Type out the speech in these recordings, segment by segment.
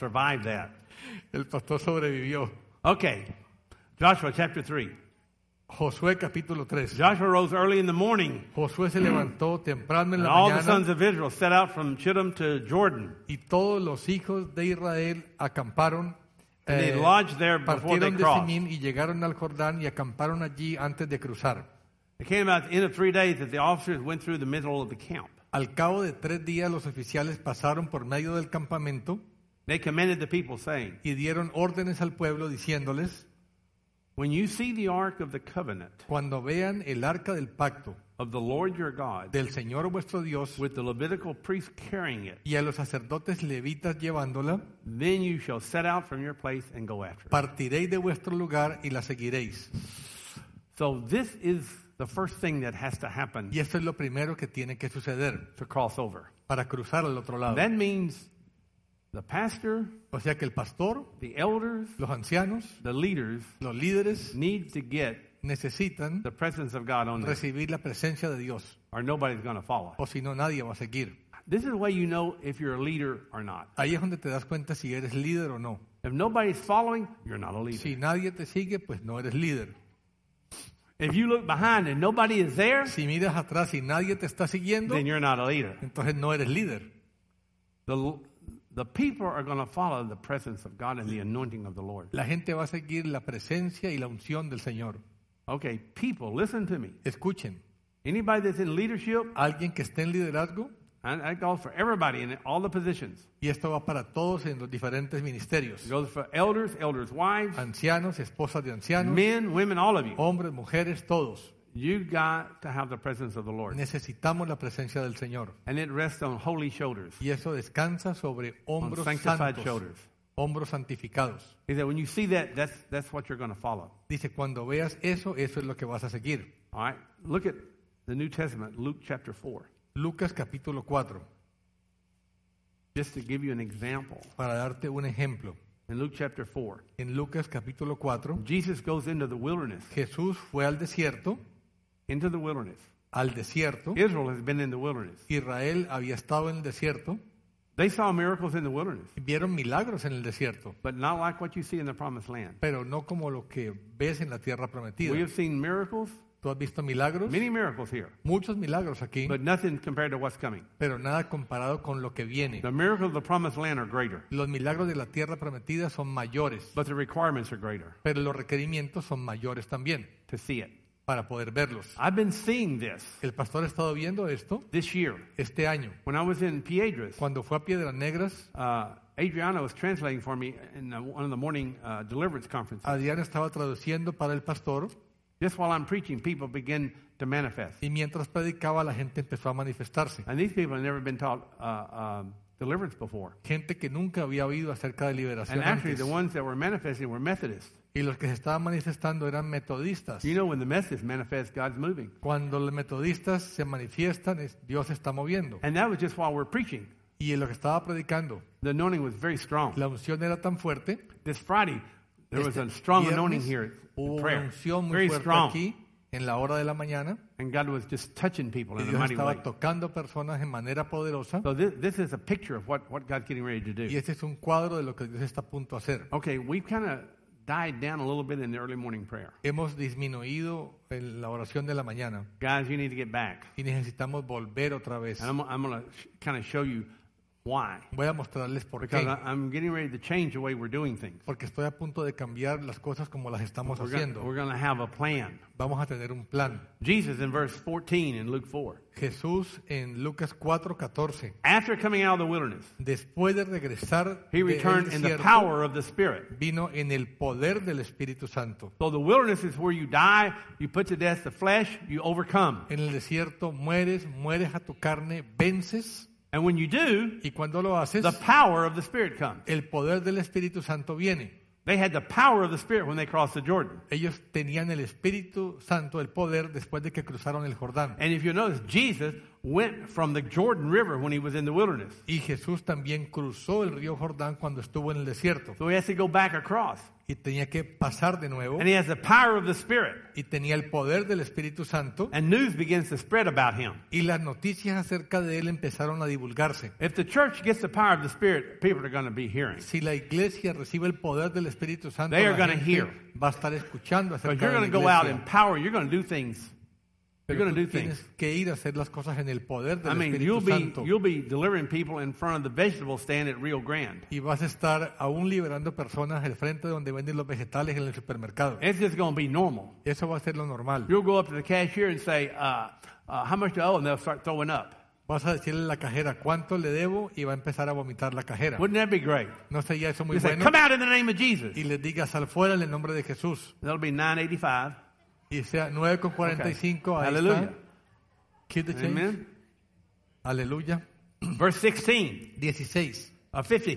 survived that. El pastor sobrevivió. Okay, Joshua chapter 3. Josué capítulo 3. Joshua rose early in the morning, Josué se levantó temprano en and la all the sons mañana of Israel set out from Shittim to Jordan. y todos los hijos de Israel acamparon, And they lodged there before they partieron de crossed. Simín y llegaron al Jordán y acamparon allí antes de cruzar. It came about at the end of 3 days that the officers went through the middle of the camp. Al cabo de 3 días los oficiales pasaron por medio del campamento They commanded the people, saying, y dieron órdenes al pueblo diciéndoles: when you see the ark of the covenant cuando vean el arca del pacto of the Lord your God, del Señor vuestro Dios with the Levitical priests carrying it, y a los sacerdotes levitas llevándola, then you shall set out from your place and go after it. partiréis de vuestro lugar y la seguiréis. So this is the first thing that has to happen Y esto es lo primero que tiene que suceder to cross over. para cruzar al otro lado. That means the pastor, O sea que el pastor, the elders, los ancianos, the leaders los líderes need to get necesitan the presence of God on them, recibir la presencia de Dios, or nobody's going to follow. o si no nadie va a seguir. This is the way you know if you're a leader or not. Ahí es donde te das cuenta si eres líder o no. If nobody's following, you're not a leader. Si nadie te sigue, pues no eres líder. If you look behind and nobody is there, Si miras atrás y nadie te está siguiendo, then you're not a leader. entonces no eres líder. The people are going to follow the presence of God and the anointing of the Lord. La gente va a seguir la presencia y la unción del Señor. Okay, people, listen to me. Escuchen, Anybody that's in leadership, alguien que esté en liderazgo, and that goes for everybody in all the positions. y esto va para todos en los diferentes ministerios, It goes for elders, elders' wives, ancianos, esposas de ancianos, men, women, all of you. hombres, mujeres, todos. You got to have the presence of the Lord. Necesitamos la presencia del Señor. And it rests on holy shoulders, Y eso descansa sobre on hombros sanctified santos, shoulders. hombros santificados. He said, when you see that, that's what you're going to follow. Dice, cuando veas eso, eso es lo que vas a seguir. All right? Look at the New Testament, Luke chapter 4. Lucas capítulo 4, Just to give you an example. para darte un ejemplo. In Luke chapter 4, En Lucas capítulo 4, Jesus goes into the wilderness. Jesús fue al desierto. Al desierto. Israel has been in the wilderness. Israel había estado en el desierto. They saw miracles in the wilderness, Y vieron milagros en el desierto, but not like what you see in the promised land. pero no como lo que ves en la tierra prometida. We have seen miracles, ¿Tú has visto milagros? many miracles here, Muchos milagros aquí, but nothing compared to what's coming. pero nada comparado con lo que viene. The miracles of the promised land are greater, Los milagros de la tierra prometida son mayores, but the requirements are greater pero los requerimientos son mayores también to see it. para poder verlos. I've been seeing this El pastor ha estado viendo esto this year. este año. When I was in Piedras, Cuando fue a Piedras Negras, Adriana was translating for me in one of the morning deliverance conferences. Adriana estaba traduciendo para el pastor Just while I'm preaching, people begin to manifest. y mientras predicaba la gente empezó a manifestarse. And these people have never been taught deliverance before. Gente que nunca había oído acerca de liberación And actually, antes. the ones that were manifesting were Methodists. Y los que se estaban manifestando eran metodistas. You know, when the Methodists manifest, God's moving. Cuando los metodistas se manifiestan, Dios se está moviendo. And that was just while we're preaching. Y en lo que estaba predicando, The anointing was very strong. la unción era tan fuerte. This Friday, there was a strong anointing here Hubo in una prayer. unción muy Very fuerte strong. aquí en la hora de la mañana. And God was just touching people Y in a Dios mighty way. estaba tocando personas en manera poderosa. So this is a picture of what God's getting ready to do. Y este es un cuadro de lo que Dios está a punto de hacer. Okay, we've kind of died down a little bit in the early morning prayer. Hemos disminuido en la oración de la mañana Guys, you need to get back. y necesitamos volver otra vez. And I'm going to kind of show you why. Voy a mostrarles por Because qué. I'm getting ready to change the way we're doing things. Porque estoy a punto de cambiar las cosas como las estamos We're haciendo. going to have a plan. Vamos a tener un plan. Jesus in verse 14 in Luke 4. Jesús en Lucas 4:14, After coming out of the wilderness, después de regresar he del returned in the desierto, power of the Spirit. vino en el poder del Espíritu Santo. So the wilderness is where you die, you put to death the flesh, you overcome. En el desierto mueres a tu carne, vences, And when you do, y cuando lo haces, the power of the Spirit comes. el poder del Espíritu Santo viene. They had the power of the Spirit when they crossed the Jordan. Ellos tenían el Espíritu Santo, el poder, después de que cruzaron el Jordán. And if you notice, Jesus went from the Jordan River when he was in the wilderness. Y Jesús también cruzó el río Jordán cuando estuvo en el desierto. So he has to go back across. Y tenía que pasar de nuevo. And he has the power of the Spirit. Y tenía el poder del Espíritu Santo. And news begins to spread about him. Y las noticias acerca de él empezaron a divulgarse. If the church gets the power of the Spirit, people are going to be hearing. Si la iglesia recibe el poder del Espíritu Santo, They are la gonna gente hear. va a estar escuchando Because acerca you're de la going to go out iglesia. in power. You're going to do things. You're Pero going to tú do things. tienes que ir a hacer las cosas en el poder del I mean, Espíritu Santo. you'll be delivering people in front of the vegetable stand at Rio Grande. Y vas a estar aún liberando personas al frente de donde venden los vegetales en el supermercado. It's just going to be normal. Eso va a ser lo normal. You'll go up to the cashier and say, how much do I owe? And they'll start throwing up. Vas a decirle a la cajera cuánto le debo y va a empezar a vomitar la cajera. Wouldn't that be great? ¿No sería eso muy You say, bueno? come out in the name of Jesus. Y les digas sal fuera en el nombre de Jesús. That'll be $9.85. Y sea 9:45. Okay. Ahí Hallelujah. está. Keep the change. Amen. Aleluya. Verse 16, 16. 50.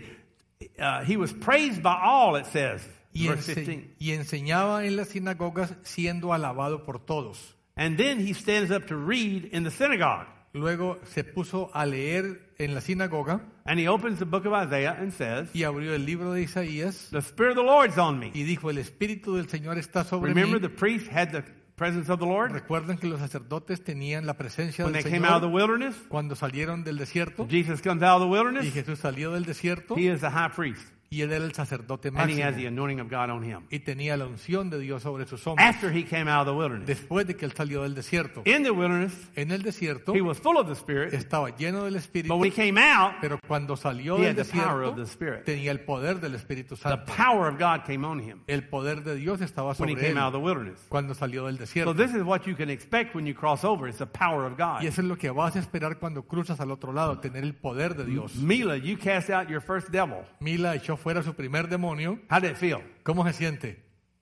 He was praised by all, it says. Y, Verse 15. y enseñaba en las sinagogas siendo alabado por todos. And then he stands up to read in the synagogue. Luego se puso a leer en la sinagoga And he opens the book of Isaiah and says, y abrió el libro de Isaías the Spirit of the Lord's on me. y dijo, el Espíritu del Señor está sobre Remember, mí. the priest had the presence of the Lord Recuerden que los sacerdotes tenían la presencia when del they came out of the Señor wilderness. cuando salieron del desierto. Jesus comes out of the Y wilderness. Jesús salió del desierto He is the high priest. y él era el sacerdote And he has the máximo anointing of God on him. y tenía la unción de Dios sobre sus hombros. After he came out of the wilderness. Después de que él salió del desierto. In the wilderness, En el desierto he was full of the Spirit. estaba lleno del But Espíritu, when he came out, pero cuando salió he del had the power of desierto the Spirit. tenía el poder del Espíritu The Santo. power of God came on him El poder de Dios estaba when he sobre came out of él the wilderness. cuando salió del So desierto. this is what you can expect when you cross over. It's the power of God. Y eso es lo que vas a esperar cuando cruzas al otro lado, tener el poder de Dios. Mila, you cast out your first devil. Mila echó fuera su primer demonio. How did it feel? ¿Cómo se siente?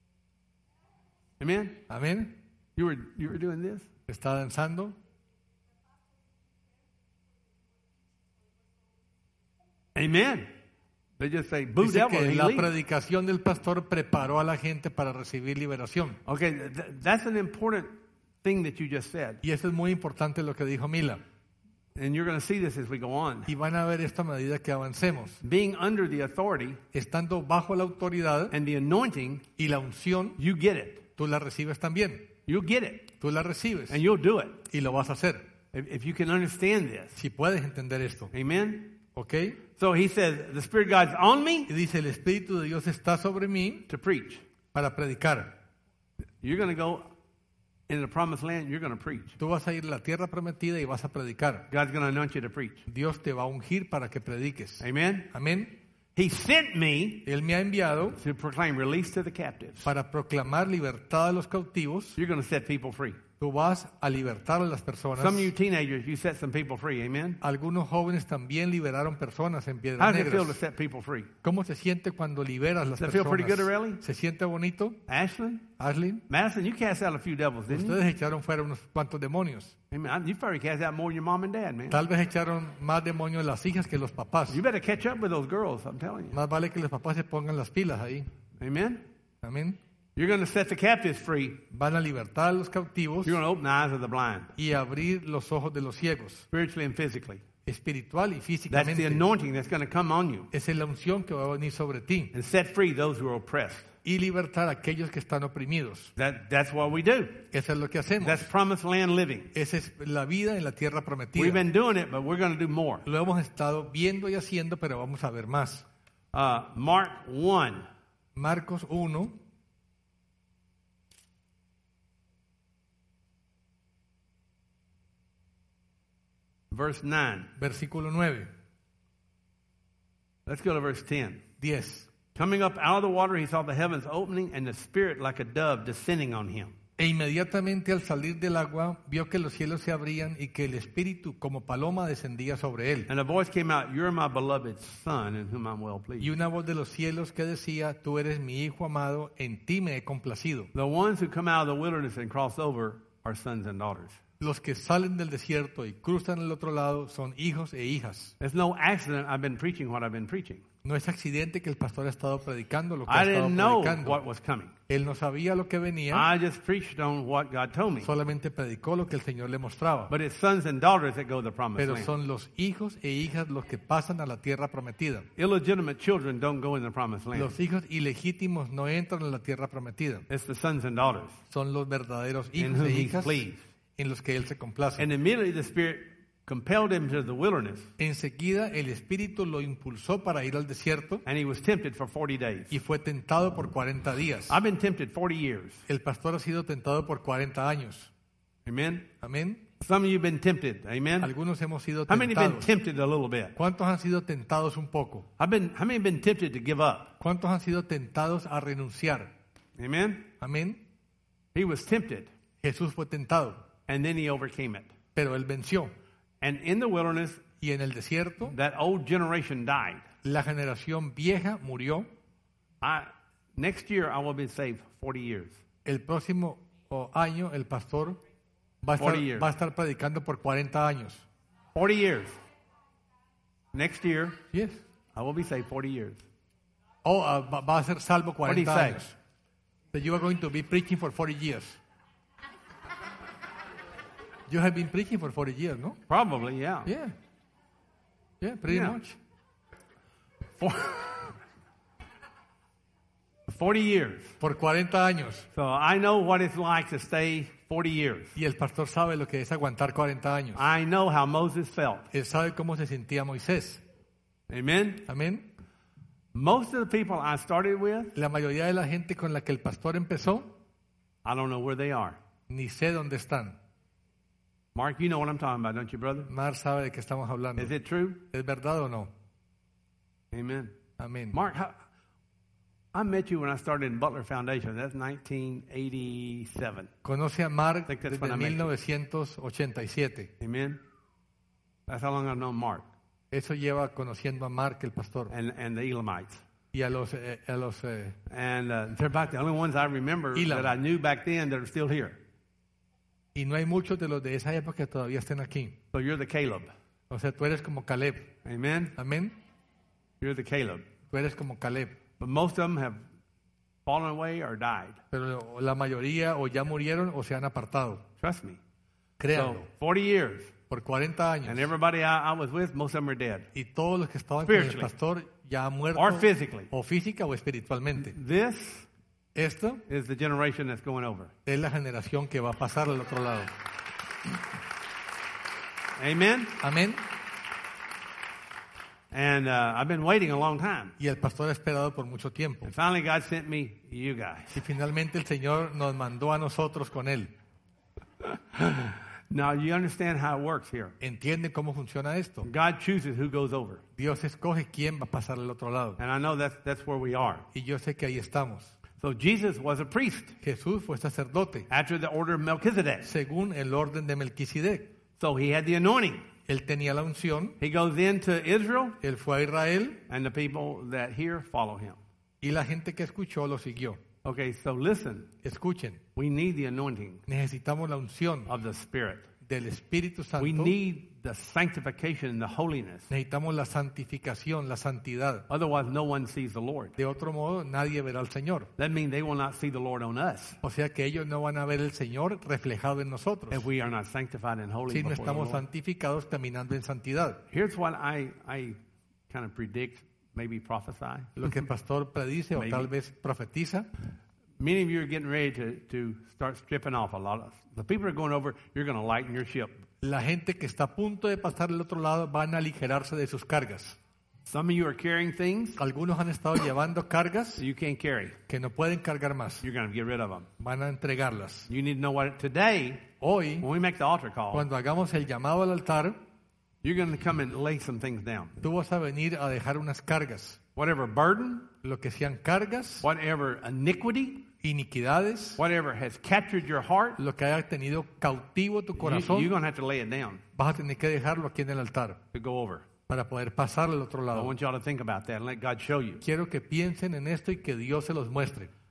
Amen? Amén. You were doing this? Está danzando. Amen. They just say, boo Dice devil, and que he la leaves. predicación del pastor preparó a la gente para recibir liberación. Okay, that's an important thing that you just said. Y eso es muy importante lo que dijo Mila. And you're going to see this as we go on. Y van a ver esto a medida que avancemos. Being under the authority Estando bajo la autoridad and the anointing, y la unción, you get it. tú la recibes también. You'll get it. Tú la recibes And you'll do it. y lo vas a hacer. If you can understand this. Si puedes entender esto. Amen? ¿Ok? So he says, the Spirit of God's on me Y dice, el Espíritu de Dios está sobre mí to preach. para predicar. You're going to go in the promised land, you're going to preach. Tú vas a ir a la tierra prometida y vas a predicar. God's going to anoint you to preach. Dios te va a ungir para que prediques. Amen? Amén. He sent me Él me ha enviado to proclaim release to the captives. para proclamar libertad a los cautivos. You're going to set people free. Tú vas a libertar a las personas. Some of you teenagers, you set some people free. Amen? Algunos jóvenes también liberaron personas en How Piedras does it feel to Negras. set people free? ¿Cómo se siente cuando liberas las Does it feel pretty good, personas? Aurelie? ¿Se siente bonito? Ashlyn? Ashlyn, Madison, you cast out a few devils, didn't you? ustedes echaron fuera unos cuantos demonios. Amen. You probably cast out more than your mom and dad, man. Tal vez echaron más demonios las hijas que los papás. You better catch up with those girls, I'm telling you. Más vale que los papás se pongan las pilas ahí. Amen? Amén. You're going to set the captives free. Van a libertar a los cautivos You're going to open the eyes of the blind, y abrir los ojos de los ciegos, spiritually and physically. espiritual y That's the físicamente. anointing that's going to come on you. Esa es la unción que va a venir sobre ti. And set free those who are oppressed. Y libertar a aquellos que están oprimidos. That's what we do. Eso es lo que hacemos. That's promised land living. Esa es la vida en la tierra We've prometida. been doing it, but we're going to do more. Lo hemos estado viendo y haciendo, pero vamos a ver más. Mark 1. Marcos 1, Verse 9. versículo 9, Let's go to verse 10. 10. Coming up out of the water, he saw the heavens opening and the Spirit like a dove descending on him. E inmediatamente al salir del agua, vio que los cielos se abrían y que el Espíritu como paloma descendía sobre él. And a voice came out, "You're my beloved Son, in whom I'm well Y pleased." una voz de los cielos que decía, tú eres mi Hijo amado, en ti me he complacido. The ones who come out of the wilderness and cross over are sons and daughters. Los que salen del desierto y cruzan el otro lado son hijos e hijas. It's no accident I've been preaching what I've been preaching. No es accidente que el pastor ha estado predicando lo que I ha estado didn't know predicando. what was coming. Él no sabía lo que venía, I just preached on what God told me. solamente predicó lo que el Señor le mostraba. But it's sons and daughters that go to the promised Pero land. son los hijos e hijas los que pasan a la tierra prometida. Illegitimate children don't go in the promised land. Los hijos ilegítimos no entran en la tierra prometida. It's the sons and daughters Son los verdaderos in hijos whom e He's hijas pleased. en los que Él se complace. And immediately the Spirit compelled him to the wilderness, Enseguida el Espíritu lo impulsó para ir al desierto and he was tempted for 40 days. y fue tentado por 40 días. I've been tempted 40 years. El pastor ha sido tentado por 40 años. Amen? Amén. Some of you have been tempted. Amen? Algunos hemos sido How many have been tentados. tempted a little bit? ¿Cuántos han sido tentados un poco? How many have been tempted to give up? ¿Cuántos han sido tentados a renunciar? Amen? Amén. He was tempted, Jesús fue tentado, and then he overcame it. pero Él venció. And in the wilderness, Y en el desierto, that old generation died. la generación vieja murió. Next year, I will be saved 40 years. El próximo año el pastor va a 40 years. va a estar predicando por 40 años. 40 years. Next year, Yes. I will be saved 40 years. Va a ser salvo 40 What do you say? años. So you are going to be preaching for 40 years. You have been preaching for 40 years, no? Probably, yeah. Yeah. Yeah, pretty Yeah. much. 40 years. Por 40 años. So I know what it's like to stay 40 years. Y el pastor sabe lo que es aguantar 40 años. I know how Moses felt. Él sabe cómo se sentía Moisés. Amen? Amén. Most of the people I started with, La mayoría de la gente con la que el pastor empezó, I don't know where they are. ni sé dónde están. Mark, you know what I'm talking about, don't you, brother? Mar sabe de qué estamos hablando. Is it true? ¿Es verdad o no? Amen. Amén. Mark, I met you when I started in Butler Foundation. That's 1987. Conoce a Mark think that's desde when I met you. 1987. Amen. That's how long I've known Mark Eso lleva conociendo a Mark, el pastor, and the Elamites. y a los And they're about the only ones I remember Elam. that I knew back then that are still here. y no hay muchos de los de esa época que todavía estén aquí. So you're the Caleb. O sea, tú eres como Caleb. Amen. Amén. You're the Caleb. Tú eres como Caleb. But most of them have fallen away or died. Pero la mayoría o ya murieron o se han apartado. Trust me. Créanlo. So 40 years. Por 40 años. And everybody I was with, most of them are dead. Y todos los que estaban con el Spiritually. pastor ya han muerto. Or physically. O física o espiritualmente. This Esta is the generation that's going over. es la generación que va a pasar al otro lado. Amen. Amén. And I've been waiting a long time. Y el pastor ha esperado por mucho tiempo. And finally God sent me you guys. Y finalmente el Señor nos mandó a nosotros con Él. Now you understand how it works here. ¿Entiende cómo funciona esto? God chooses who goes over. Dios escoge quién va a pasar al otro lado. And I know that's where we are. Y yo sé que ahí estamos. So Jesus was a priest Jesús fue sacerdote, after the order of Melchizedek. según el orden de Melquisedec. So he had the anointing. Él tenía la unción, He goes into Israel, él fue a Israel and the people that hear follow him. y la gente que escuchó lo siguió. Okay, so listen. Escuchen, We need the anointing necesitamos la unción of the Spirit. del Espíritu Santo. We need the sanctification and the holiness. Necesitamos la santificación, la santidad. Otherwise, no one sees the Lord. De otro modo, nadie verá al Señor. That means they will not see the Lord on us O sea que ellos no van a ver el Señor reflejado en nosotros. if we are not sanctified and holy Si no before the estamos Lord. santificados caminando en santidad. Here's what I kind of predict, maybe prophesy. Lo que el pastor predice o Maybe. tal vez profetiza. Many of you are getting ready to start stripping off a lot of. The people are going over, you're going to lighten your ship. La gente que está a punto de pasar al otro lado van a aligerarse de sus cargas. Some of you are carrying things Algunos han estado llevando cargas that you can't carry. que no pueden cargar más. You're going to get rid of them. Van a entregarlas. You need to know what today, Hoy, when we make the altar call, cuando hagamos el llamado al altar, you're going to come and lay some things down. tú vas a venir a dejar unas cargas. Whatever burden, Lo que sean cargas, whatever iniquity, iniquidades, whatever has captured your heart, lo que haya tenido cautivo tu you're corazón, going to have to lay it down vas a tener que dejarlo aquí en el altar to go over. para poder pasar al otro I lado. want y'all to think about that and let God show you. Quiero que piensen en esto y que Dios se los muestre.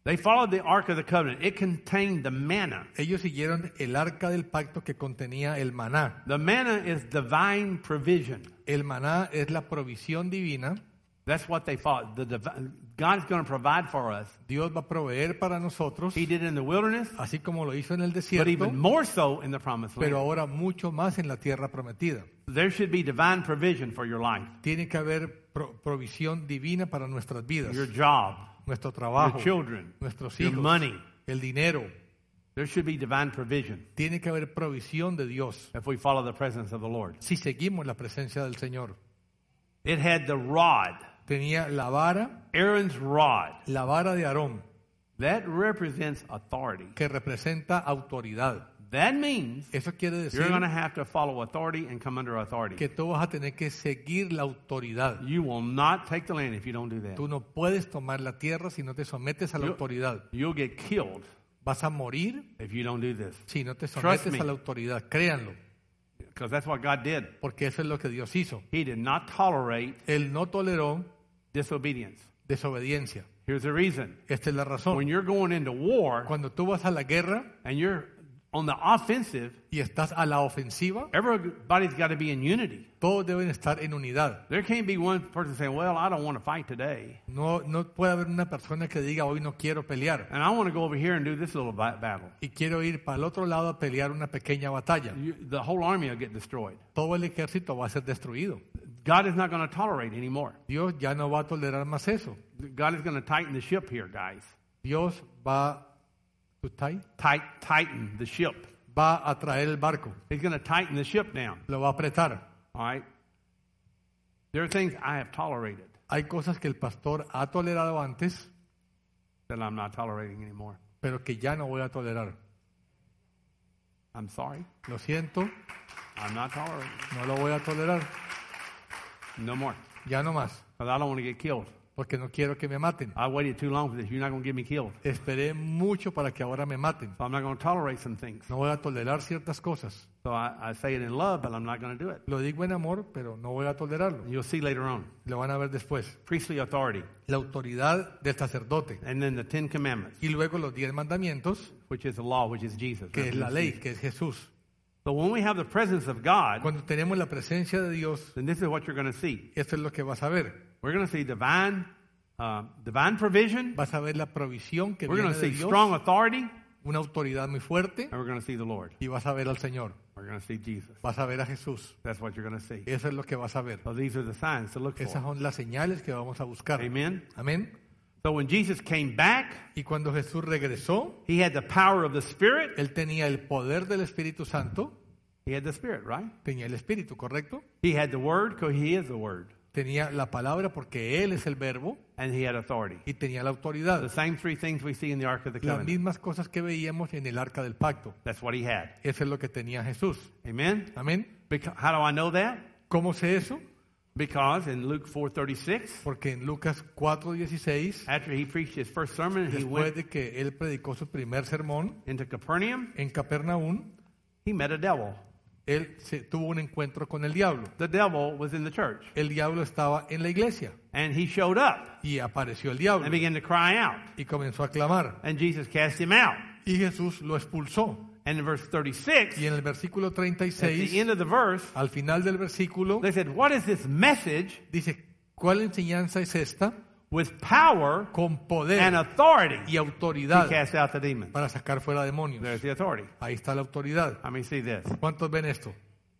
They followed the Ark of the Covenant. It contained the manna. Ellos siguieron el arca del pacto que contenía el maná. The manna is divine provision. El maná es la provisión divina. That's what they followed. God is going to provide for us. Dios va a proveer para nosotros, He did it in the wilderness, así como lo hizo en el but desierto, even more so in the promised pero land. ahora mucho más en la tierra prometida. There should be divine provision for your life, Tiene que haber provisión divina para nuestras vidas, your job, nuestro trabajo, your children, nuestros your hijos, money. el dinero. There should be divine provision Tiene que haber provisión de Dios if we follow the presence of the Lord. si seguimos la presencia del Señor. It had the rod, Tenía la vara Aaron's rod. de Aarón, That represents authority. que representa autoridad. That means Eso quiere decir you're going to have to follow authority and come under authority. que tú vas a tener que seguir la autoridad. You will not take the land if you don't do that. Tú no puedes tomar la tierra si no te sometes a la autoridad. You'll get killed Vas a morir if you don't do this. si no te Trust sometes me. a la autoridad. Créanlo, Because that's what God did. porque eso es lo que Dios hizo. He did not tolerate Él no toleró disobedience. desobediencia. Here's the reason. Esta es la When razón. you're going into war Cuando tú vas a la guerra and you're on the offensive, y estás a la ofensiva, everybody's got to be in unity. todos deben estar en unidad. There can't be one person saying, well, I don't want to fight today. No puede haber una persona que diga, hoy no quiero pelear And I want to go over here and do this little battle. y quiero ir para el otro lado a pelear una pequeña batalla. The whole army will get destroyed. Todo el ejército va a ser destruido. God is not going to tolerate anymore. Dios ya no va a tolerar más eso. God is going to tighten the ship here, guys. Dios va Tighten the ship. a traer el barco, He's going to tighten the ship down. lo va a apretar. All right? There are things I have tolerated Hay cosas que el pastor ha tolerado antes, that I'm not tolerating anymore. pero que ya no voy a tolerar. I'm sorry. Lo siento, I'm not tolerating. no lo voy a tolerar. No more. Ya no más, Because I don't want to get killed. porque no quiero que me maten. I waited too long for this. You're not going to get me killed. Esperé mucho para que ahora me maten. So I'm not going to tolerate some things. No voy a tolerar ciertas cosas. So I say it in love, but I'm not going to do it. Lo digo en amor, pero no voy a tolerarlo. You'll see later on. Lo van a ver después. Priestly authority. La autoridad del sacerdote. And then the 10 Commandments, Y luego los 10 mandamientos, which is the law, which is Jesus. que es la ley, que es Jesús. So when we have the presence of God, Cuando tenemos la presencia de Dios, then this is what you're going to see. esto es lo que vas a ver. We're going to see divine provision. Vas a ver la provisión que We're going viene to de see Dios, strong authority. una autoridad muy fuerte, And we're going to see the Lord. y vas a ver al Señor. We're going to see Jesus. Vas a ver a Jesús. That's what you're going to see. Eso es lo que vas a ver. So these are the signs to look Esas for. son las señales que vamos a buscar. Amen. Amén. So when Jesus came back, Y cuando Jesús regresó, he had the power of the Spirit. Él tenía el poder del Espíritu Santo. He had the Spirit, right? Tenía el Espíritu, ¿correcto? He had the Word because he is the Word. Tenía la palabra porque Él es el verbo And he had authority. y tenía la The autoridad. same three things we see in the Ark of the Las Covenant. mismas cosas que veíamos en el arca del pacto. That's what he had. Eso es lo que tenía Jesús. Amen. Amén. How do I know that? ¿Cómo sé eso? Because in Luke 4:36, Porque en Lucas 4:16, after he preached his first sermon, he después went de que Él predicó su primer sermón into Capernaum. en Capernaum, He met a devil. Él tuvo un encuentro con el diablo. The devil was in the church. El diablo estaba en la iglesia And he showed up y apareció el diablo and began to cry out. y comenzó a clamar. And Jesus cast him out. Y Jesús lo expulsó. And in verse 36, Y en el versículo at the 36, end of the verse, al final del versículo, they said, what is this message dice, ¿cuál enseñanza es esta? with power Con poder and authority y to autoridad cast out the demons? para sacar fuera demonios. There's the authority. Ahí está la autoridad. I mean, see this. ¿Cuántos ven esto?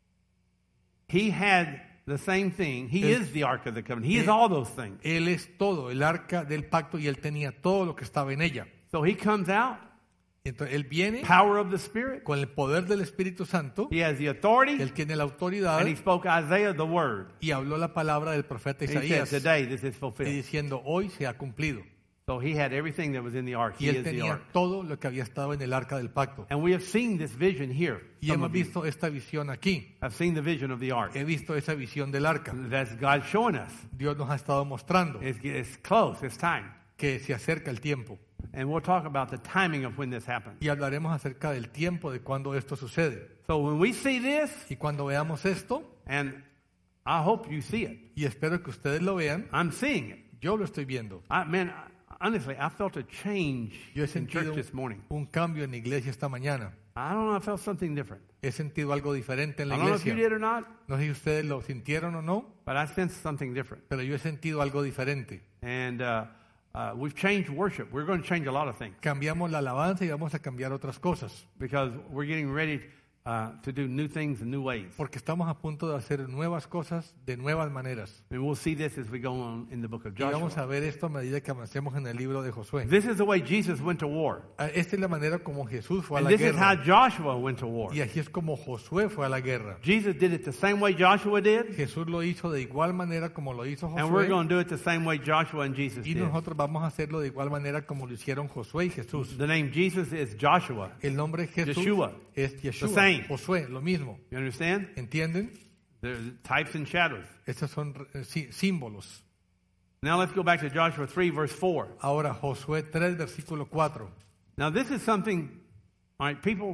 He had the same thing. He Es- is the Ark of the Covenant. He is all those things. Él es todo, el arca del pacto, y él tenía todo lo que estaba en ella. So he comes out, Entonces él viene power of the Spirit. con el poder del Espíritu Santo, He has the authority. él tiene la autoridad And he spoke Isaiah the word. y habló la palabra del profeta And he said, Isaías today this is y fulfilled. diciendo, hoy se ha cumplido. So he had everything that was in the ark. Y He él is the tenía ark. todo lo que había estado en el arca del pacto. And we have seen this vision here. Y Some hemos of you visto esta visión aquí. have seen the vision of the ark. He visto esa visión del arca. That's God showing us. Dios nos ha estado mostrando It's close. It's time. que se acerca el tiempo. And we'll talk about the timing of when this happens. Y hablaremos acerca del tiempo de cuando esto sucede. So when we see this, Y cuando veamos esto, and I hope you see it. y espero que ustedes lo vean, I'm seeing it. yo lo estoy viendo. honestly, I felt a change Yo he in church sentido this morning. un cambio en la iglesia esta mañana. I don't know, I felt something different. He sentido algo diferente en la I don't know if you iglesia. did or not, No sé si ustedes lo sintieron o no, but I sensed something different. pero yo he sentido algo diferente. And we've changed worship. We're going to change a lot of things Cambiamos la alabanza y vamos a cambiar otras cosas, because we're getting ready to do new things in new ways. porque estamos a punto de hacer nuevas cosas de nuevas maneras. And we'll see this as we go on in the book of Y vamos a Joshua. ver esto a medida que avancemos en el libro de Josué. This is the way Jesus went to war. Esta es la manera como Jesús fue a And la this is how guerra. Joshua went to war. Y así es como Josué fue a la guerra. Jesus did it the same way Joshua did, Jesús lo hizo de igual manera como lo hizo and we're Josué. going to do it the same way Joshua and Jesus Y did. nosotros vamos a hacerlo de igual manera como lo hicieron Josué y Jesús. The name Jesus is Joshua. El nombre de Jesús Yeshua. es Yeshua, The same. Josué, lo mismo. You understand? ¿Entienden? There's types and shadows. Estos son símbolos. Now let's go back to Joshua 3, verse 4. Ahora, Josué 3, versículo 4. Now this is something, all right, people,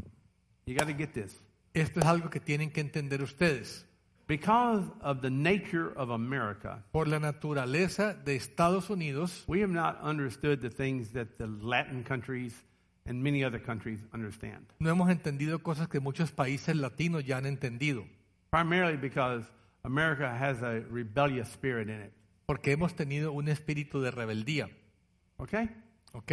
you got to get this. Esto es algo que tienen que entender ustedes. Because of the nature of America, Por la naturaleza de Estados Unidos, we have not understood the things that the Latin countries and many other countries understand. no hemos entendido cosas que muchos países latinos ya han entendido. Primarily because America has a rebellious spirit in it. Porque hemos tenido un espíritu de rebeldía. Okay? ¿Ok?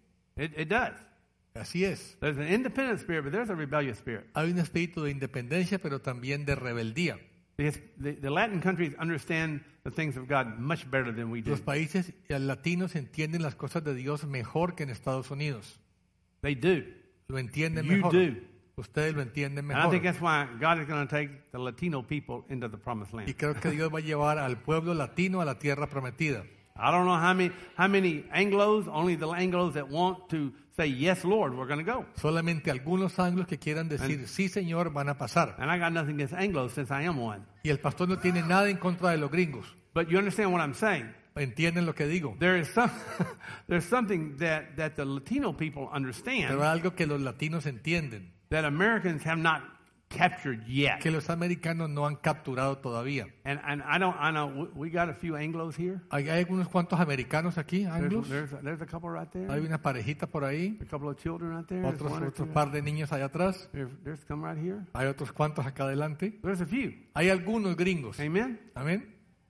It does. Así es. There's an independent spirit, but there's a rebellious spirit. Hay un espíritu de independencia, pero también de rebeldía. Because the Latin countries understand the things of God much better than we do. Los países latinos entienden las cosas de Dios mejor que en Estados Unidos. They do. Lo entienden You mejor. do. Ustedes lo entienden And I mejor. think that's why God is going to take the Latino people into the promised Y land. creo que Dios va a llevar al pueblo latino a la tierra prometida. I don't know how many Anglos, only the Anglos that want to say, yes, Lord, we're going to go. Solamente algunos anglos que quieran decir, sí, Señor, van a pasar. And I got nothing against Anglos since I am one. Y el pastor no tiene nada en contra de los gringos. But you understand what I'm saying? ¿Entienden lo que digo? There is there's something that the Latino people understand Pero algo que los latinos entienden, that Americans have not captured yet. que los americanos no han capturado todavía. And I know we got a few Anglos here. Hay algunos cuantos americanos aquí, anglos. There's a couple right there. Hay una parejita por ahí, A couple of children right there. There's one or otro two. par de niños allá atrás. There's some right here. Hay otros cuantos acá adelante. There's a few. Hay algunos gringos. Amen. Amén.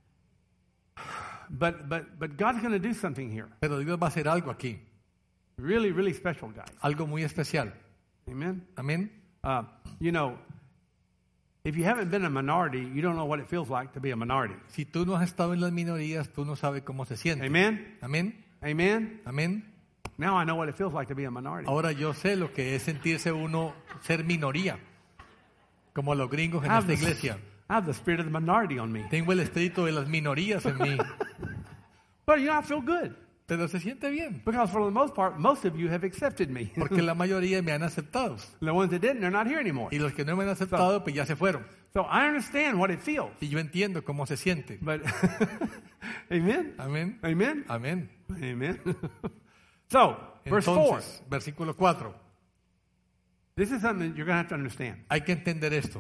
But God's going to do something here. Pero Dios va a hacer algo aquí. Really, really special, guys. Algo muy especial. Amen. Amén. You know, if you haven't been a minority, you don't know what it feels like to be a minority. Si tú no has estado en las minorías, tú no sabes cómo se siente. Amen. Amén. Amen. Amén. Now I know what it feels like to be a minority. Ahora yo sé lo que es sentirse uno ser minoría, como los gringos en esta iglesia. I have the spirit of the minority on me. Tengo el espíritu de las minorías en mí, But you know, I feel good pero se siente bien, because for the most part, most of you have accepted me. porque la mayoría me han aceptado. The ones that didn't, they're not here anymore. Y los que no me han aceptado, pues ya se fueron. So I understand what it feels. Y yo entiendo cómo se siente. But amen. Amén. Amen. Amén. Amen. So, verse 4. Entonces, versículo 4. This is something that you're going to have to understand. Hay que entender esto.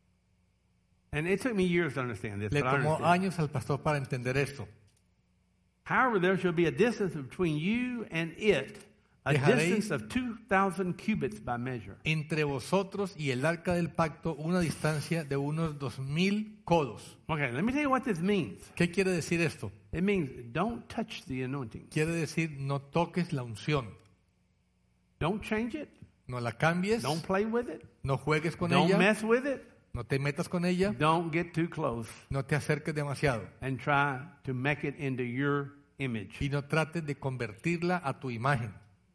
And it took me years to understand this, Le but I tomó understand. años al pastor para entender esto. However, there shall be a distance between you and it, a Dejaréis- distance of 2,000 cubits by measure. Entre vosotros y el arca del pacto, una distancia de unos 2000 codos. Okay, let me tell you what this means. ¿Qué quiere decir esto? It means don't touch the anointing. Quiere decir no toques la unción, Don't change it. no la cambies, Don't play with it. no juegues con Don't ella, mess with it. no te metas con ella, Don't get too close no te acerques demasiado and try to make it into your image. y no trates de convertirla a tu imagen.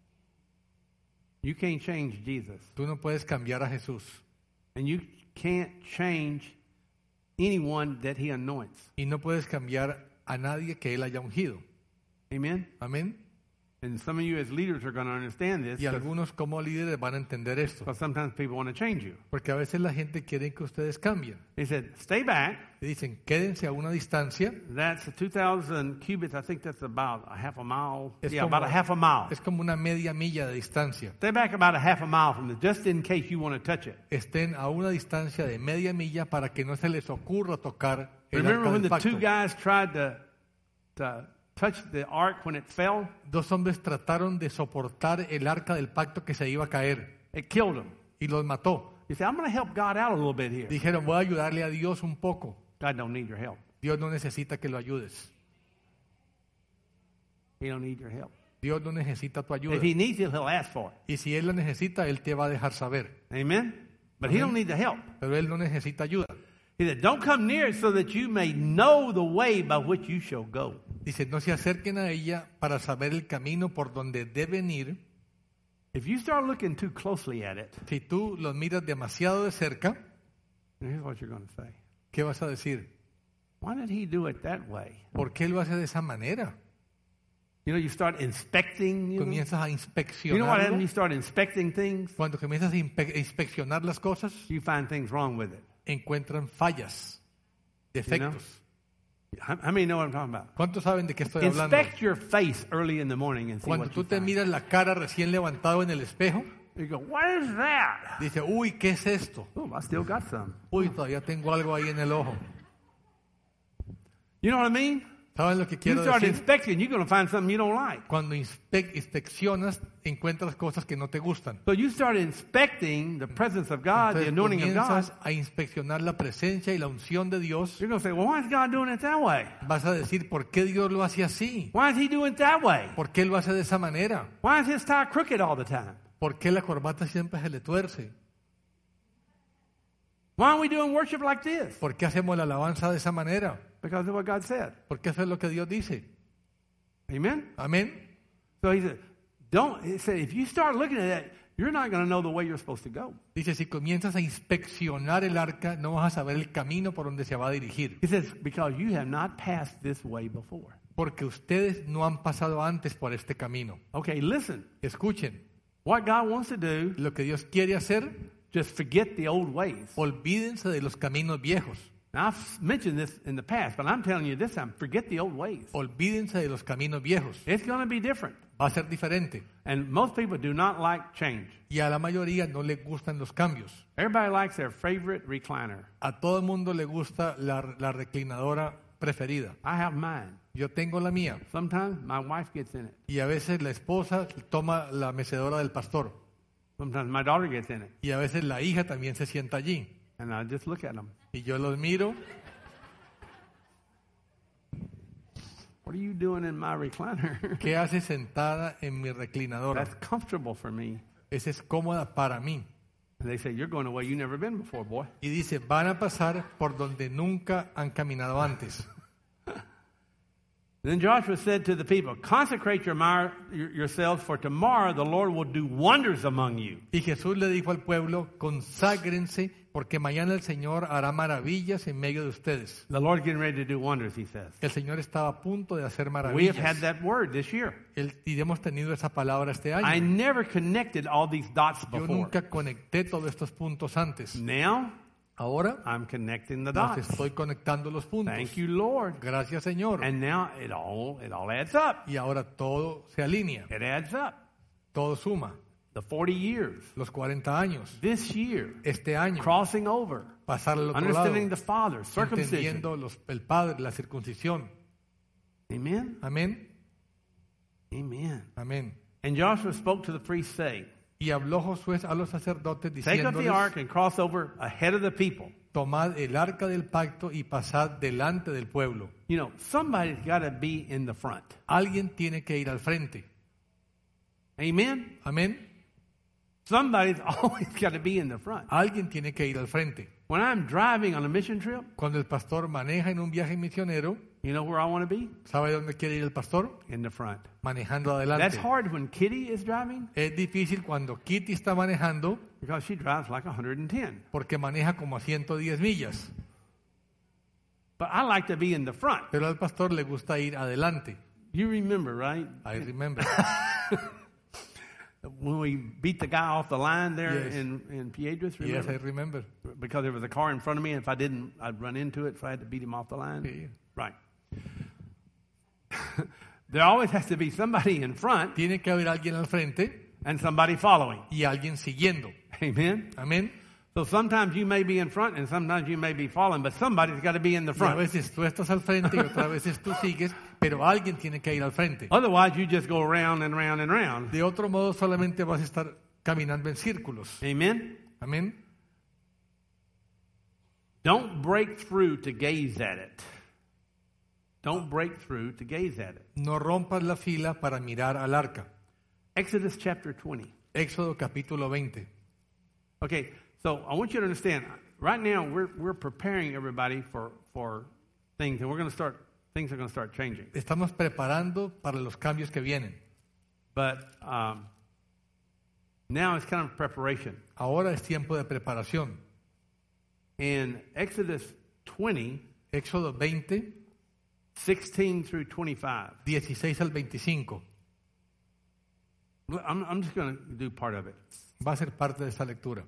You can't change Jesus. Tú no puedes cambiar a Jesús And you can't change anyone that he anoints. y no puedes cambiar a nadie que Él haya ungido. Amen? Amén. And some of you as leaders are going to understand this Y algunos como líderes van a entender esto, because sometimes people want to change you. porque a veces la gente quiere que ustedes cambien. He said, stay back. Y dicen, quédense a una distancia. That's 2,000 cubits. I think that's about a half a mile. Es Yeah, como- about a half a mile. Es como una media milla de distancia. Stay back about a half a mile from this, just in case you want to touch it. Estén a una distancia de media milla para que no se les ocurra tocar el Remember arca when del the two pacto. guys tried to touched the ark when it fell. Dos hombres trataron de soportar el arca del pacto que se iba a caer It killed them. y los mató. You say, I'm going to help God out a little bit here. Dijeron, voy a ayudarle a Dios un poco. God don't need your help. Dios no necesita que lo ayudes. He don't need your help. Dios no necesita tu ayuda. If he needs it, he'll ask for it. Y si Él la necesita, Él te va a dejar saber. Amen? But he don't need the help. Pero Él no necesita ayuda. He said, don't come near it so that you may know the way by which you shall go. Dice, no se acerquen a ella para saber el camino por donde deben ir. If you start looking too closely at it, Si tú los miras demasiado de cerca, here's what you're going to say. ¿qué vas a decir? Why did he do it that way? ¿Por qué lo hace de esa manera? You know, you start inspecting. Comienzas a You know what happens when inspeccionarlo. you start inspecting things? Cuando comienzas a inspeccionar las cosas, You find things wrong with it. encuentran fallas, defectos. How many know what I'm talking about? ¿Cuántos saben de qué estoy hablando? Inspect your face early in the morning and see Cuando what tú you te find. miras la cara recién levantado en el espejo, You go, what is that? dice, uy, ¿qué es esto? Oh, I still got some. Uy, todavía tengo algo ahí en el ojo. You know what I mean? ¿Saben lo que You quiero start decir? inspecting, you're going to find something you don't like. Cuando inspeccionas, encuentras cosas que no te gustan. So you start inspecting the presence of God, the Entonces anointing of God. comienzas a inspeccionar la presencia y la unción de Dios. You're going to say, well, why is God doing it that way? Vas a decir, ¿por qué Dios lo hace así? Why is he doing it that way? ¿Por qué lo hace de esa manera? Why is his tie crooked all the time? ¿Por qué la corbata siempre se le tuerce? Why are we doing worship like this? ¿Por qué hacemos la alabanza de esa manera? Because of what God said. Porque eso es lo que Dios dice. Amen? Amén. So he said, if you start looking at that, you're not going to know the way you're supposed to go. Dice, si comienzas a inspeccionar el arca, no vas a saber el camino por donde se va a dirigir. He says, because you have not passed this way before. Porque ustedes no han pasado antes por este camino. Okay, listen. Escuchen, What God wants to do, lo que Dios quiere hacer, just forget the old ways. olvídense de los caminos viejos. Now, I've mentioned this in the past, but I'm telling you this time, forget the old ways. Olvídense de los caminos viejos. It's going to be different. Va a ser diferente. And most people do not like change. Y a la mayoría no le gustan los cambios. Everybody likes their favorite recliner. A todo el mundo le gusta la reclinadora preferida. I have mine. Yo tengo la mía. Sometimes my wife gets in it. Y a veces la esposa toma la mecedora del pastor. Sometimes my daughter gets in it. Y a veces la hija también se sienta allí. And I just look at them. Y yo los miro. What are you doing in my recliner? ¿Qué hace sentada en mi reclinadora? That's comfortable for me. Esa es cómoda para mí. And they say, you're going away you've never been before, boy. Y dice, van a pasar por donde nunca han caminado antes. Then Joshua said to the people, consecrate yourselves, for tomorrow the Lord will do wonders among you. Y Jesús le dijo al pueblo, conságrense, porque mañana el Señor hará maravillas en medio de ustedes. The Lord's getting ready to do wonders, he says. El Señor estaba a punto de hacer We have had maravillas. that word this year. Y hemos tenido esa palabra este I año. never connected all these dots Yo before. nunca conecté todos estos puntos antes. Now, Ahora I'm connecting the los dots. estoy conectando los puntos. Thank you, Lord. Gracias, Señor. And now it all adds up. Y ahora todo se alinea, It adds up. todo suma. The 40 years, Los 40 años, this year, este año, crossing over, pasar al otro lado, understanding the Father, circumcision. entendiendo el Padre, la circuncisión. Amen? Amén, Amen. amén. And Joshua spoke to the priests, saying, Y habló Josué a los sacerdotes take up the ark diciéndoles, and cross over ahead of the people. tomad el arca del pacto y pasad delante del pueblo. You know, somebody's got to be in the front. Alguien tiene que ir al frente. Amen? Amén. Somebody's always got to be in the front. Alguien tiene que ir al frente. When I'm driving on a mission trip, Cuando el pastor maneja en un viaje misionero, you know where I want to be? ¿sabe dónde quiere ir el pastor? In the front. Manejando That's adelante. hard when Kitty is driving Es difícil cuando Kitty está manejando because she drives like 110. porque maneja como a 110 millas. But I like to be in the front. Pero al pastor le gusta ir adelante. You remember, right? I remember. When we beat the guy off the line there Yes. in Piedras, Yes, I remember? remember. Because there was a car in front of me, and if I didn't, I'd run into it, so I had to beat him off the line. Sí. Right. There always has to be somebody in front Tiene que haber alguien al frente and somebody following. y alguien siguiendo. Amen? Amén. So sometimes you may be in front and sometimes you may be following, but somebody's got to be in the Y a front. veces tú estás al frente y otras veces tú sigues, pero alguien tiene que ir al frente. Otherwise, you just go round and round and round. De otro modo, solamente vas a estar caminando en círculos. Amen? Amén. Don't break through to gaze at it. Don't break through to gaze at it. No rompas la fila para mirar al arca. Exodus chapter 20. Éxodo capítulo 20. Okay, so I want you to understand. Right now, we're preparing everybody for things, and things are going to start changing. Estamos preparando para los cambios que vienen. But now it's kind of preparation. Ahora es tiempo de preparación. In Exodus 20, Éxodo 20, 16 through 25. 16 al 25. I'm just going to do part of it. Va a ser parte de esta lectura.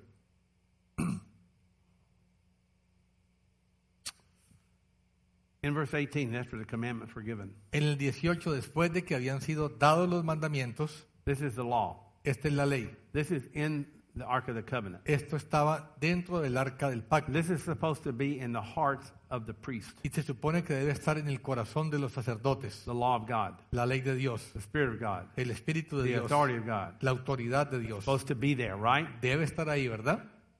In verse 18, after the commandments were given, En el 18, después de que habían sido dados los mandamientos, this is the law. esta es la ley. This is in the Ark of the Covenant. Esto estaba dentro del arca del pacto. This is supposed to be in the hearts of the priest, Y se supone que debe estar en el corazón de los sacerdotes. the law of God, La ley de Dios, the Spirit of God, el Espíritu de the Dios, authority of God. la autoridad de Dios. Supposed to be there, right? Debe estar ahí, ¿verdad?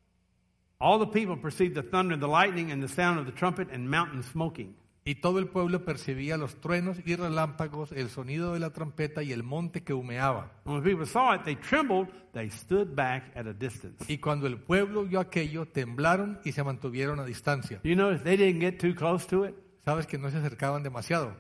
All the people perceived the thunder, the lightning, and the sound of the trumpet and mountain smoking. Y todo el pueblo percibía los truenos y relámpagos, el sonido de la trompeta y el monte que humeaba. And when people saw it, they trembled, they stood back at a distance. Y cuando el pueblo vio aquello, temblaron y se mantuvieron a distancia. You notice they didn't get too close to it? Sabes que no se acercaban demasiado,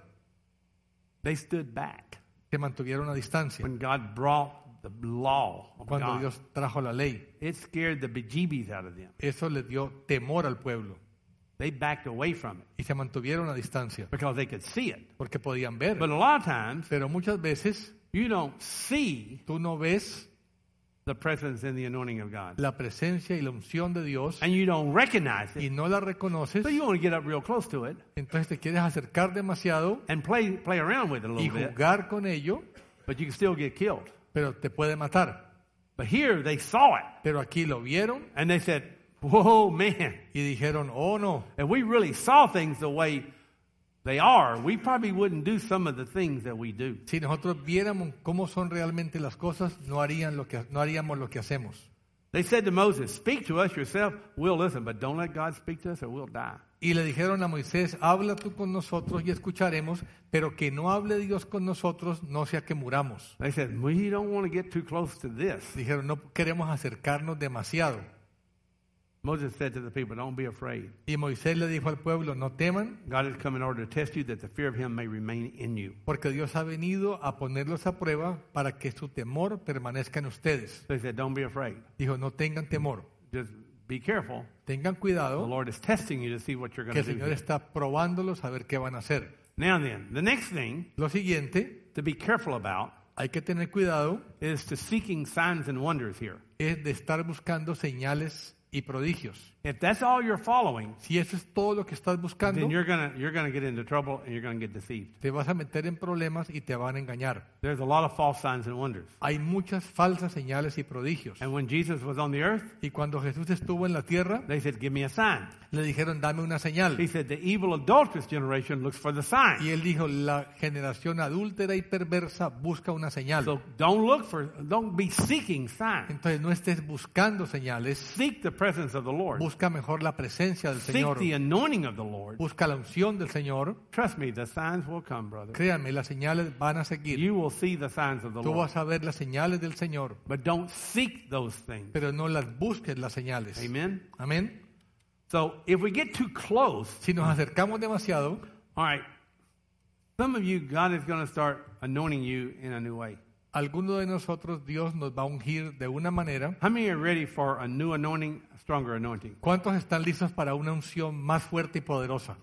They stood back se mantuvieron a distancia. when God brought the law of Cuando God. Dios trajo la ley, It scared the bejeebies out of them. eso les dio temor al pueblo They backed away from it y se mantuvieron a distancia because they could see it. porque podían ver. But a lot of times, Pero muchas veces you don't see tú no ves the presence and the anointing of God. la presencia y la unción de Dios And you don't recognize y it. no la reconoces, So you want to get up real close to it entonces te quieres acercar demasiado and play around with it a y little bit, jugar con ello, but you can still get killed. pero te puede matar. But here they saw it Pero aquí lo vieron and they said, whoa, man. y dijeron, oh no, If we really saw things the way they are, we probably wouldn't do some of the things that we do. si nosotros viéramos cómo son realmente las cosas, no haríamos lo que hacemos. They said to Moses, speak to us yourself, we'll listen, but don't let God speak to us or we'll die. Y le dijeron a Moisés, habla tú con nosotros y escucharemos, pero que no hable Dios con nosotros, no sea que muramos. They said, we don't want to get too close to this. Dijeron, no queremos acercarnos demasiado. Moses said to the people, don't be afraid. Y Moisés le dijo al pueblo, no teman, God has come in order to test you that the fear of him may remain in you. porque Dios ha venido a ponerlos a prueba para que su temor permanezca en ustedes. They said, don't be afraid. Dijo, no tengan temor, Just be careful. tengan The cuidado, Lord is testing you to see what you're que going el to do. Señor here. está probándolos a ver qué van a hacer. Now then, the next thing Lo siguiente, to be careful about hay que tener cuidado, is to seeking signs and wonders here. es de estar buscando señales y prodigios. If that's all you're following, Si eso es todo lo que estás buscando, then you're gonna get into trouble and you're gonna get deceived. te vas a meter en problemas y te van a engañar. There's a lot of false signs and wonders. Hay muchas falsas señales y prodigios. And when Jesus was on the earth, Y cuando Jesús estuvo en la tierra, they said, give me a sign. le dijeron, dame una señal. He said, the evil adulterous generation looks for the sign. Y él dijo, la generación adúltera y perversa busca una señal. So don't be seeking signs. Entonces no estés buscando señales, Seek the presence of the Lord. busca mejor la presencia del Seek Señor. the anointing of the Lord. Busca la unción del Señor. Trust me, the signs will come, brother. Créanme, las señales van a seguir. You will see the signs of the Tú Lord. vas a ver las señales del Señor, But don't seek those things. pero no las busques las señales. Amen? Amén. So if we get too close, Si nos acercamos demasiado, all right, some of you, God is going to start anointing you in a new way. alguno de nosotros Dios nos va a ungir de una manera. How many are ready for a new anointing, a stronger anointing? ¿Cuántos están listos para una unción más fuerte y poderosa?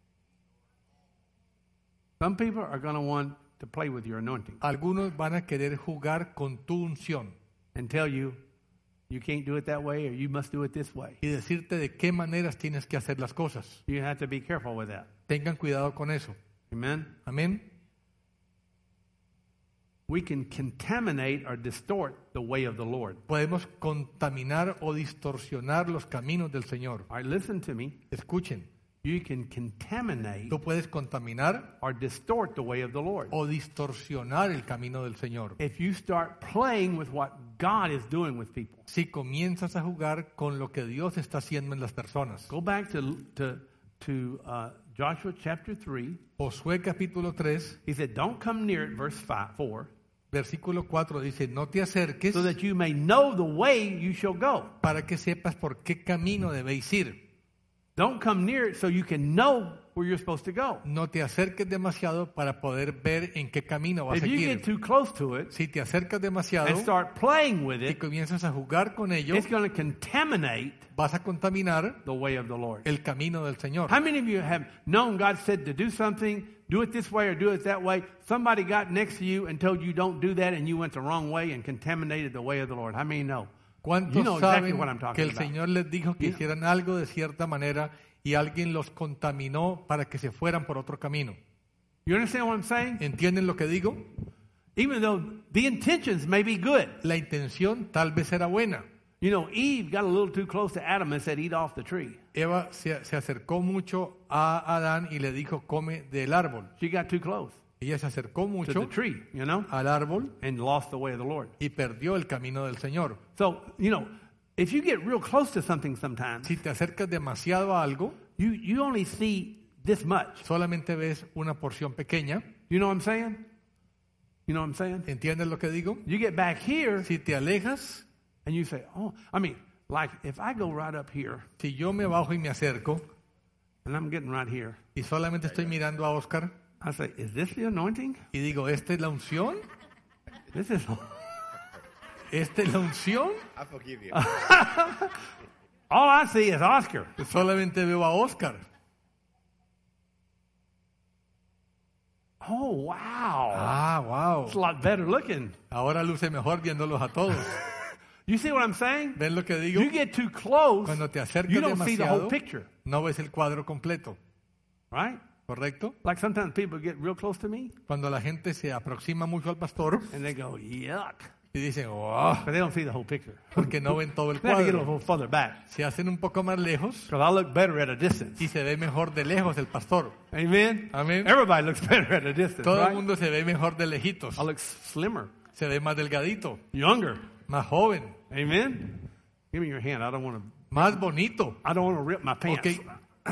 Some people are going to want to play with your anointing Algunos van a querer jugar con tu unción and tell you, you can't do it that way or you must do it this way. y decirte de qué maneras tienes que hacer las cosas. You have to be careful with that. Tengan cuidado con eso. Amen? Amén. we can contaminate or distort the way of the Lord. Podemos contaminar o distorsionar los caminos del Señor. All right, listen to me. Escuchen, You can contaminate tú puedes contaminar or distort the way of the Lord. o distorsionar el camino del Señor. If you start playing with what God is doing with people. Si comienzas a jugar con lo que Dios está haciendo en las personas. Go back to Joshua chapter 3. Josué capítulo 3, He said, don't come near it, verse 4, versículo 4 dice, no te acerques so that you may know the way you shall go. para que sepas por qué camino debéis ir. Don't come near it so you can know where you're supposed to go. No te acerques demasiado para poder ver en qué camino vas If a you ir. get too close to it Si te acercas demasiado and start playing with y it, comienzas a jugar con ello, it's going to contaminate vas a contaminar the way of the Lord. el camino del Señor. How many of you have known God said to do something, do it this way or do it that way? Somebody got next to you and told you don't do that and you went the wrong way and contaminated the way of the Lord. How many know? ¿Cuántos You know exactly saben what I'm talking que el about. Señor les dijo que You know. hicieran algo de cierta manera y alguien los contaminó para que se fueran por otro camino? You understand what I'm saying? ¿Entienden lo que digo? Even though the intentions may be good. La intención tal vez era buena. You know, Eve got a little too close to Adam and said, eat off the tree. Eva se acercó mucho a Adán y le dijo, come del árbol. She got too close Ella se acercó to mucho the tree, you know, al árbol and lost the way of the Lord. y perdió el camino del Señor. So, you know, if you get real close to something sometimes, Si te acercas demasiado a algo, you only see this much. solamente ves una porción pequeña. You know what I'm saying? You know what I'm saying? ¿Entiendes lo que digo? You get back here Si te alejas, and you say, oh, I mean, like if I go right up here si yo me bajo y me acerco and I'm getting right here, y solamente estoy mirando a Oscar I say, is this the anointing? y digo, ¿esta es la unción? This is ¿Esta es la unción? I forgive you. all I see is Oscar. Solamente veo a Oscar. Oh, wow. Ah, wow. It's a lot better looking. Ahora luce mejor viéndolos a todos. You see what I'm saying? ¿Ven lo que digo? You get too close, Cuando te acercas you don't see the whole demasiado, picture, no ves el cuadro completo, right? ¿correcto? Like sometimes people get real close to me Cuando la gente se aproxima mucho al pastor and they go, yuck, y dicen, oh, but they don't see the whole picture. porque no ven todo el They have to get a cuadro. little further back Se hacen un poco más lejos because I look better at a distance. y se ve mejor de lejos el pastor. Amen? Amén. Everybody looks better at a distance, Todo el right? mundo se ve mejor de lejitos. I look slimmer, Se ve más delgadito, younger. más joven, Amen? Give me your hand. I don't want más bonito. to rip my pants. Okay.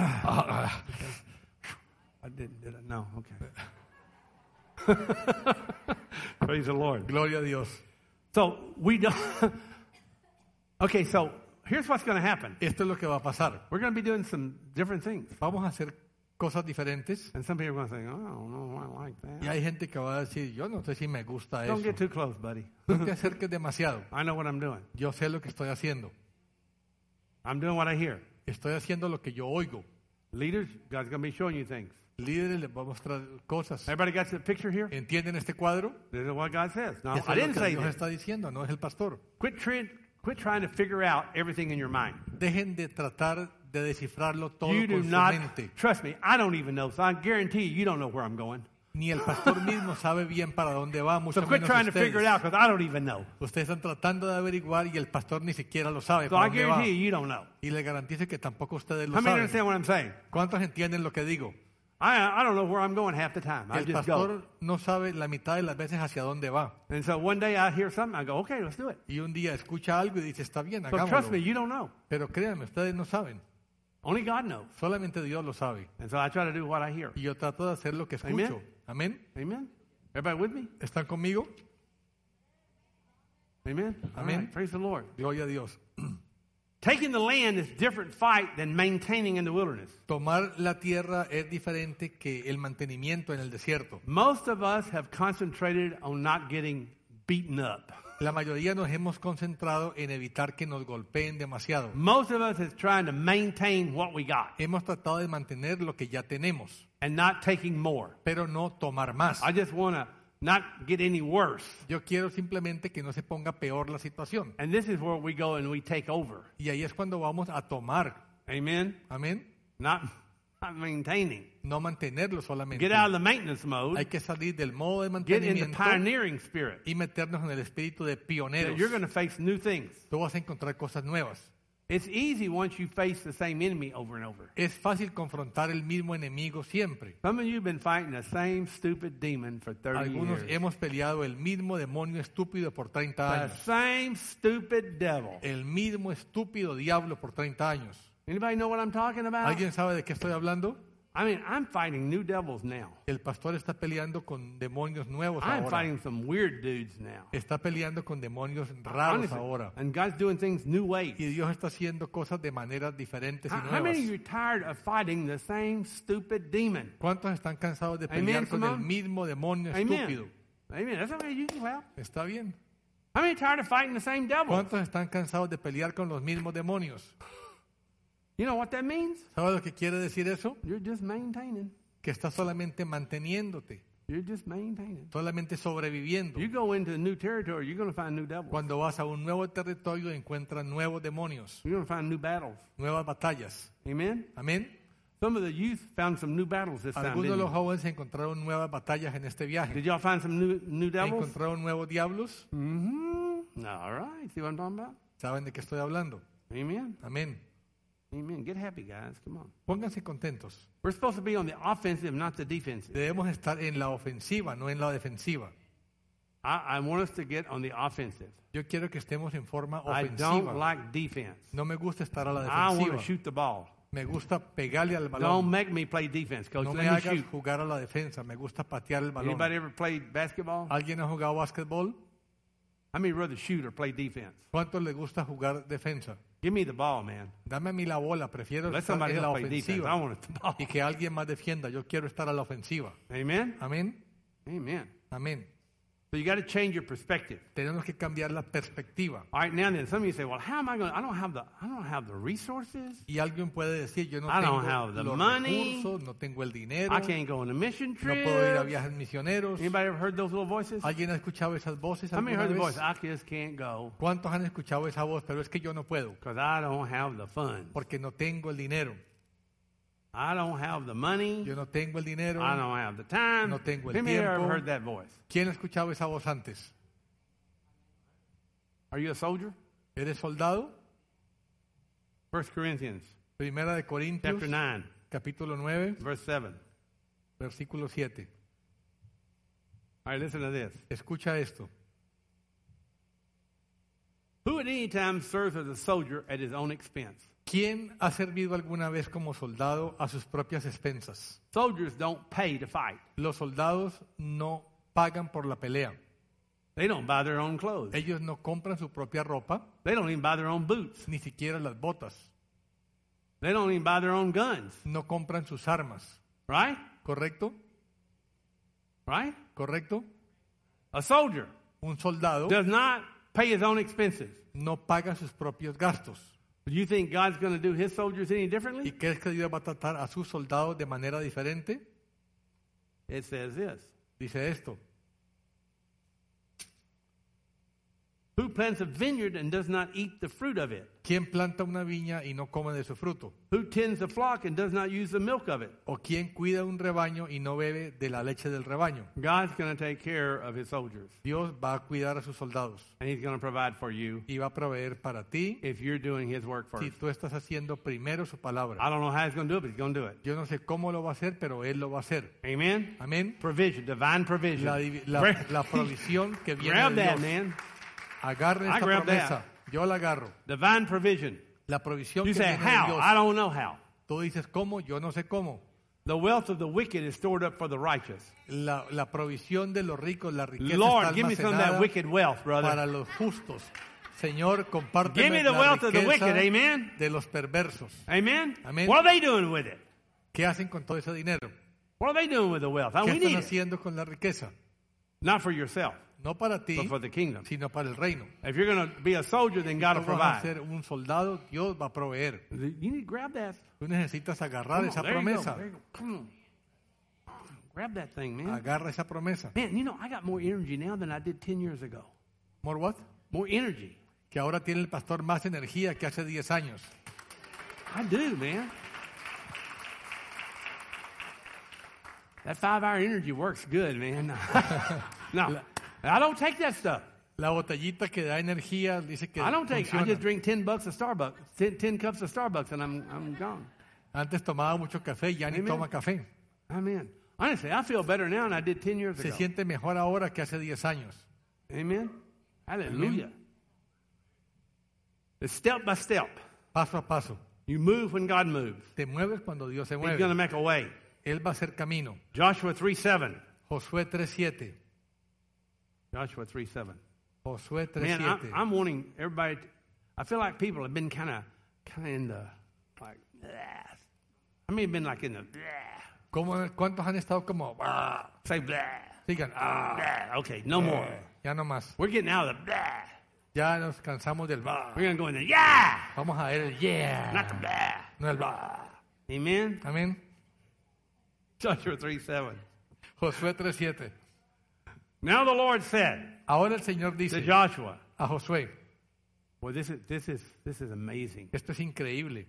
I didn't, did I? No, okay. Praise the Lord. Gloria a Dios. So we don't. Okay, so here's what's going to happen. Esto es lo que va a pasar. We're going to be doing some different things. Vamos a hacer cosas diferentes And some people are going to say, oh, I don't know, I like that. y hay gente que va a decir, yo no sé si me gusta Don't eso. get too close, buddy. No te acerques demasiado. I know what I'm doing. Yo sé lo que estoy haciendo. I'm doing what I hear. Estoy haciendo lo que yo oigo. Leaders, God's going to be showing you things. Líderes les voy a mostrar cosas. Everybody got the picture here? ¿Entienden este cuadro? This is what God says. No, Eso I es lo didn't que say Dios this. está diciendo, no es el pastor. Quit trying to figure out everything in your mind. Dejen de tratar de descifrarlo todo You do con su not, mente. trust me, I don't even know. So I guarantee you don't know where I'm going. Ni el pastor mismo sabe bien para dónde va, mucho So quit menos trying to figure it ustedes. out because I don't even know. Ustedes están tratando de averiguar y el pastor ni siquiera lo sabe So para I dónde va. guarantee you don't know. Y le garantizo que tampoco ustedes lo How many saben. understand what I'm saying? ¿Cuántos entienden lo que digo? I don't know where I'm going half the time. I El just go. pastor no sabe la mitad de las veces hacia dónde va. And so one day I hear something, I go, okay, let's do it. Y un día escucha algo y dice, está bien, So trust me, hagámoslo. you don't know. Pero créanme, ustedes no saben. Only God knows. Solamente Dios lo sabe. And so I try to do what I hear. Y yo trato de hacer lo que escucho. Amén. Amen? Everybody with me? ¿Están conmigo? Amen? All Amen. right, praise the Lord. Gloria a Dios. Taking the land is a different fight than maintaining in the wilderness. Tomar la tierra es diferente que el mantenimiento en el desierto. Most of us have concentrated on not getting beaten up. La mayoría nos hemos concentrado en evitar que nos golpeen demasiado. Most of us is trying to maintain what we got Hemos tratado de mantener lo que ya tenemos, and not taking more. pero no tomar más. I just want to not get any worse. Yo quiero simplemente que no se ponga peor la situación. And this is where we go and we take over. Y ahí es cuando vamos a tomar. Amen? Amén. Not not maintaining. no mantenerlo solamente. Get out of the maintenance mode. Hay que salir del modo de Get in the mantenimiento pioneering spirit. y meternos en el espíritu de That pioneros. you're going to face new things. Tú vas a encontrar cosas nuevas. It's easy once you face the same enemy over and over. Es fácil confrontar el mismo enemigo siempre. Some of you have been fighting the same stupid demon for 30 Algunos years. hemos peleado el mismo demonio estúpido por 30 The años. same stupid devil. El mismo estúpido diablo por 30 años. Anybody know what I'm talking about? ¿Alguien sabe de qué estoy hablando? I mean, I'm fighting new devils now. El pastor está peleando con demonios nuevos I'm ahora. fighting some weird dudes now. Está peleando con demonios raros Honestly. ahora. And God's doing things new ways. Y Dios está haciendo cosas de maneras diferentes y How many of you nuevas. are tired of fighting the same stupid demon? ¿Cuántos están cansados de pelear Amen, con el Simón. mismo demonio estúpido? Amen. Amen. That's okay. You can clap. Está bien. How many are tired of fighting the same devil? ¿Cuántos están cansados de pelear con los mismos demonios? You know what that means? ¿Sabes lo que quiere decir eso? You're just maintaining. Que estás solamente manteniéndote, You're just maintaining. solamente sobreviviendo. You go into a new territory, you're going to find new devils. Cuando vas a un nuevo territorio encuentras nuevos demonios, You're going to find new battles. nuevas batallas. Amen? Amén. Some of the youth found some new battles this time, Algunos de didn't los you? jóvenes encontraron nuevas batallas en este viaje. Did y'all find some new devils? ¿Encontraron nuevos diablos? Mm-hmm. All right. See what I'm talking about? ¿Saben de qué estoy hablando? Amen. Amén. Amen. Get happy, guys. Come on. Pónganse contentos. We're supposed to be on the offensive, not the defensive. Debemos estar en la ofensiva, no en la defensiva. I want us to get on the offensive. Yo quiero que estemos en forma I ofensiva. don't like defense. No me gusta estar a la I want to defensiva. shoot the ball. Me gusta pegarle al Don't balón. make me play defense, coach. No me Let me hagas shoot. jugar a la defensa. Me gusta patear el balón. Anybody ever played basketball? ¿Alguien ha jugado básquetbol? How many rather shoot or play defense? ¿Cuántos les gusta jugar defensa? Give me the ball, man. Dame a mí la bola. Prefiero Let estar somebody en la else play defense. I ofensiva want it the ball. y que alguien más defienda. Yo quiero estar a la ofensiva. Amen? Amén. Amen. Amén. So you got to change your perspective. Tenemos que cambiar la perspectiva. All right, now then, some of you say, well, how am I going to, I don't have the resources. Y alguien puede decir, yo no I tengo don't have the los money. recursos, no tengo el dinero, I can't go on a mission no trip. puedo ir a viajes misioneros. Anybody ever heard those little voices? ¿Alguien ha escuchado esas voces How many alguna heard the vez? voice? I just can't go ¿Cuántos han escuchado esa voz? Pero es que yo no puedo, because I don't have the funds. porque no tengo el dinero. I don't have the money. Yo no tengo el dinero. I don't have the time. No tengo el How many ever tiempo. heard that voice? ¿Quién ha escuchado esa voz antes? Are you a soldier? ¿Eres soldado? 1 Corinthians Primera de Corintios, chapter 9, capítulo 9, verse 7. versículo 7. All right, listen to this. Escucha esto. Who at any time serves as a soldier at his own expense? ¿Quién ha servido alguna vez como soldado a sus propias expensas? Soldiers don't pay to fight. Los soldados no pagan por la pelea. They don't buy their own clothes. Ellos no compran su propia ropa, They don't even buy their own boots. ni siquiera las botas. They don't even buy their own guns. No compran sus armas. Right? ¿Correcto? Right? ¿Correcto? A soldier Un soldado does not pay his own expenses. no paga sus propios gastos. Do you think God's going to do his soldiers any ¿Y differently? crees que Dios va a tratar a sus soldados de manera diferente? It says this. Dice esto. Who plants a vineyard and does not eat the fruit of it? ¿Quién planta una viña y no come de su fruto? Who tends a flock and does not use the milk of it? ¿O quién cuida un rebaño y no bebe de la leche del rebaño? God's going to take care of his soldiers. Dios va a cuidar a sus soldados And he's going to provide for you y va a proveer para ti if you're doing his work si first. tú estás haciendo primero su palabra. I don't know how he's going to do it, but he's going to do it. Yo no sé cómo lo va a hacer, pero Él lo va a hacer. Amen? Amén. Provision, divine provision. La provisión que viene Grab de that, Dios. man. Agarre I esta grab promesa. Yo la agarro. Divine provision. La provisión You que say, viene de how? Dios. I don't know how. Tú dices, ¿cómo? Yo no sé cómo. The wealth of the wicked is stored up for the righteous. La provisión de los ricos, la riqueza Lord, está give me some of that almacenada wicked wealth, brother. para los justos. Señor, Give compárteme me the la wealth of the riqueza wicked, amen? de los perversos. Amen? Amen. What are they doing with it? ¿Qué hacen con todo ese dinero? What are they doing with the wealth? ¿Qué We están need it. haciendo con la riqueza? Not for yourself, No para ti, but for the kingdom. sino para el reino. If you're going to be a soldier, then God will Tú vas a provide. ser un soldado, Dios va a proveer. You need to grab that. Tú necesitas agarrar Come on, esa there you go, promesa. there you go. Come on. Grab that thing, man. Agarra esa promesa. Man, you know, I got more energy now than I did 10 years ago. More what? More energy. Que ahora tiene el pastor más energía que hace 10 años. I do, man. That 5-hour energy works good, man. No, I don't take that stuff. La botellita que da energía dice que I don't take. I funciona. just drink $10 of Starbucks, 10 cups of Starbucks, and I'm gone. Antes tomaba mucho café, ya ni Amen. toma café. Amen. Honestly, I feel better now than I did 10 years Se ago. siente mejor ahora que hace 10 años. Amen. Hallelujah. It's step by step. Paso a paso. You move when God moves. Te mueves cuando Dios se He's going mueve. to make a way. Él va a hacer camino. Joshua 3:7. Josué 3:7. Joshua 3:7. Josué Man, 3:7. I'm wanting everybody. I feel like people have been kind of in the like. I mean, been like in the. ¿Cuántos han estado como? Say blah. Digan, Okay, no more. ya no más. We're getting out of the blah. Ya nos cansamos del We're going to go in the yeah, Vamos a ver el yeah. not the blah. No el Amen. Amén. Joshua 3:7. Josué 3:7. Now the Lord said Ahora el Señor to dice Joshua, a Josué, "Well, this is amazing. esto es increíble.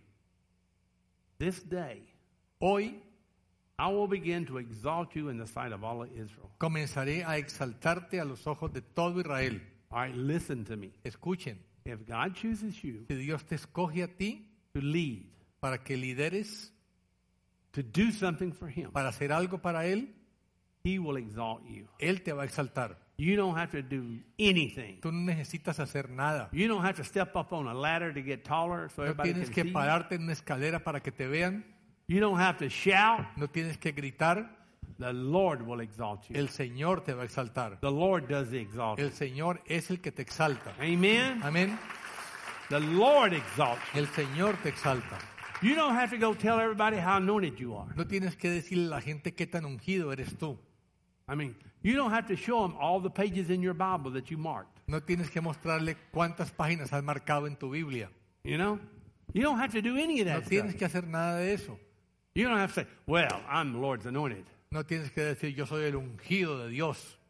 This day Hoy I will begin to exalt you in the sight of all of Israel." comenzaré a exaltarte a los ojos de todo Israel. All right, listen to me. Escuchen, If God chooses you si Dios te escoge a ti to lead, para que lideres, to do something for Him, para hacer algo para Él, He will exalt you. Él te va a exaltar. You don't have to do anything. Tú no necesitas hacer nada. You don't have to step up on a ladder to get taller so No everybody tienes can que see you. pararte en una escalera para que te vean. You don't have to shout. No tienes que gritar. The Lord will exalt you. El Señor te va a exaltar. The Lord does the exalting. El Señor es el que te exalta. Amen. Amén. The Lord exalts you. El Señor te exalta. You don't have to go tell everybody how anointed you are. No tienes que decirle a la gente qué tan ungido eres tú. I mean, you don't have to show them all the pages in your Bible that you marked. No tienes que mostrarle cuántas páginas has marcado en tu Biblia. You know? You don't have to do any of No that tienes stuff. que hacer nada de eso. You don't have to say, well, I'm the Lord's anointed. No tienes que decir yo soy el ungido de Dios.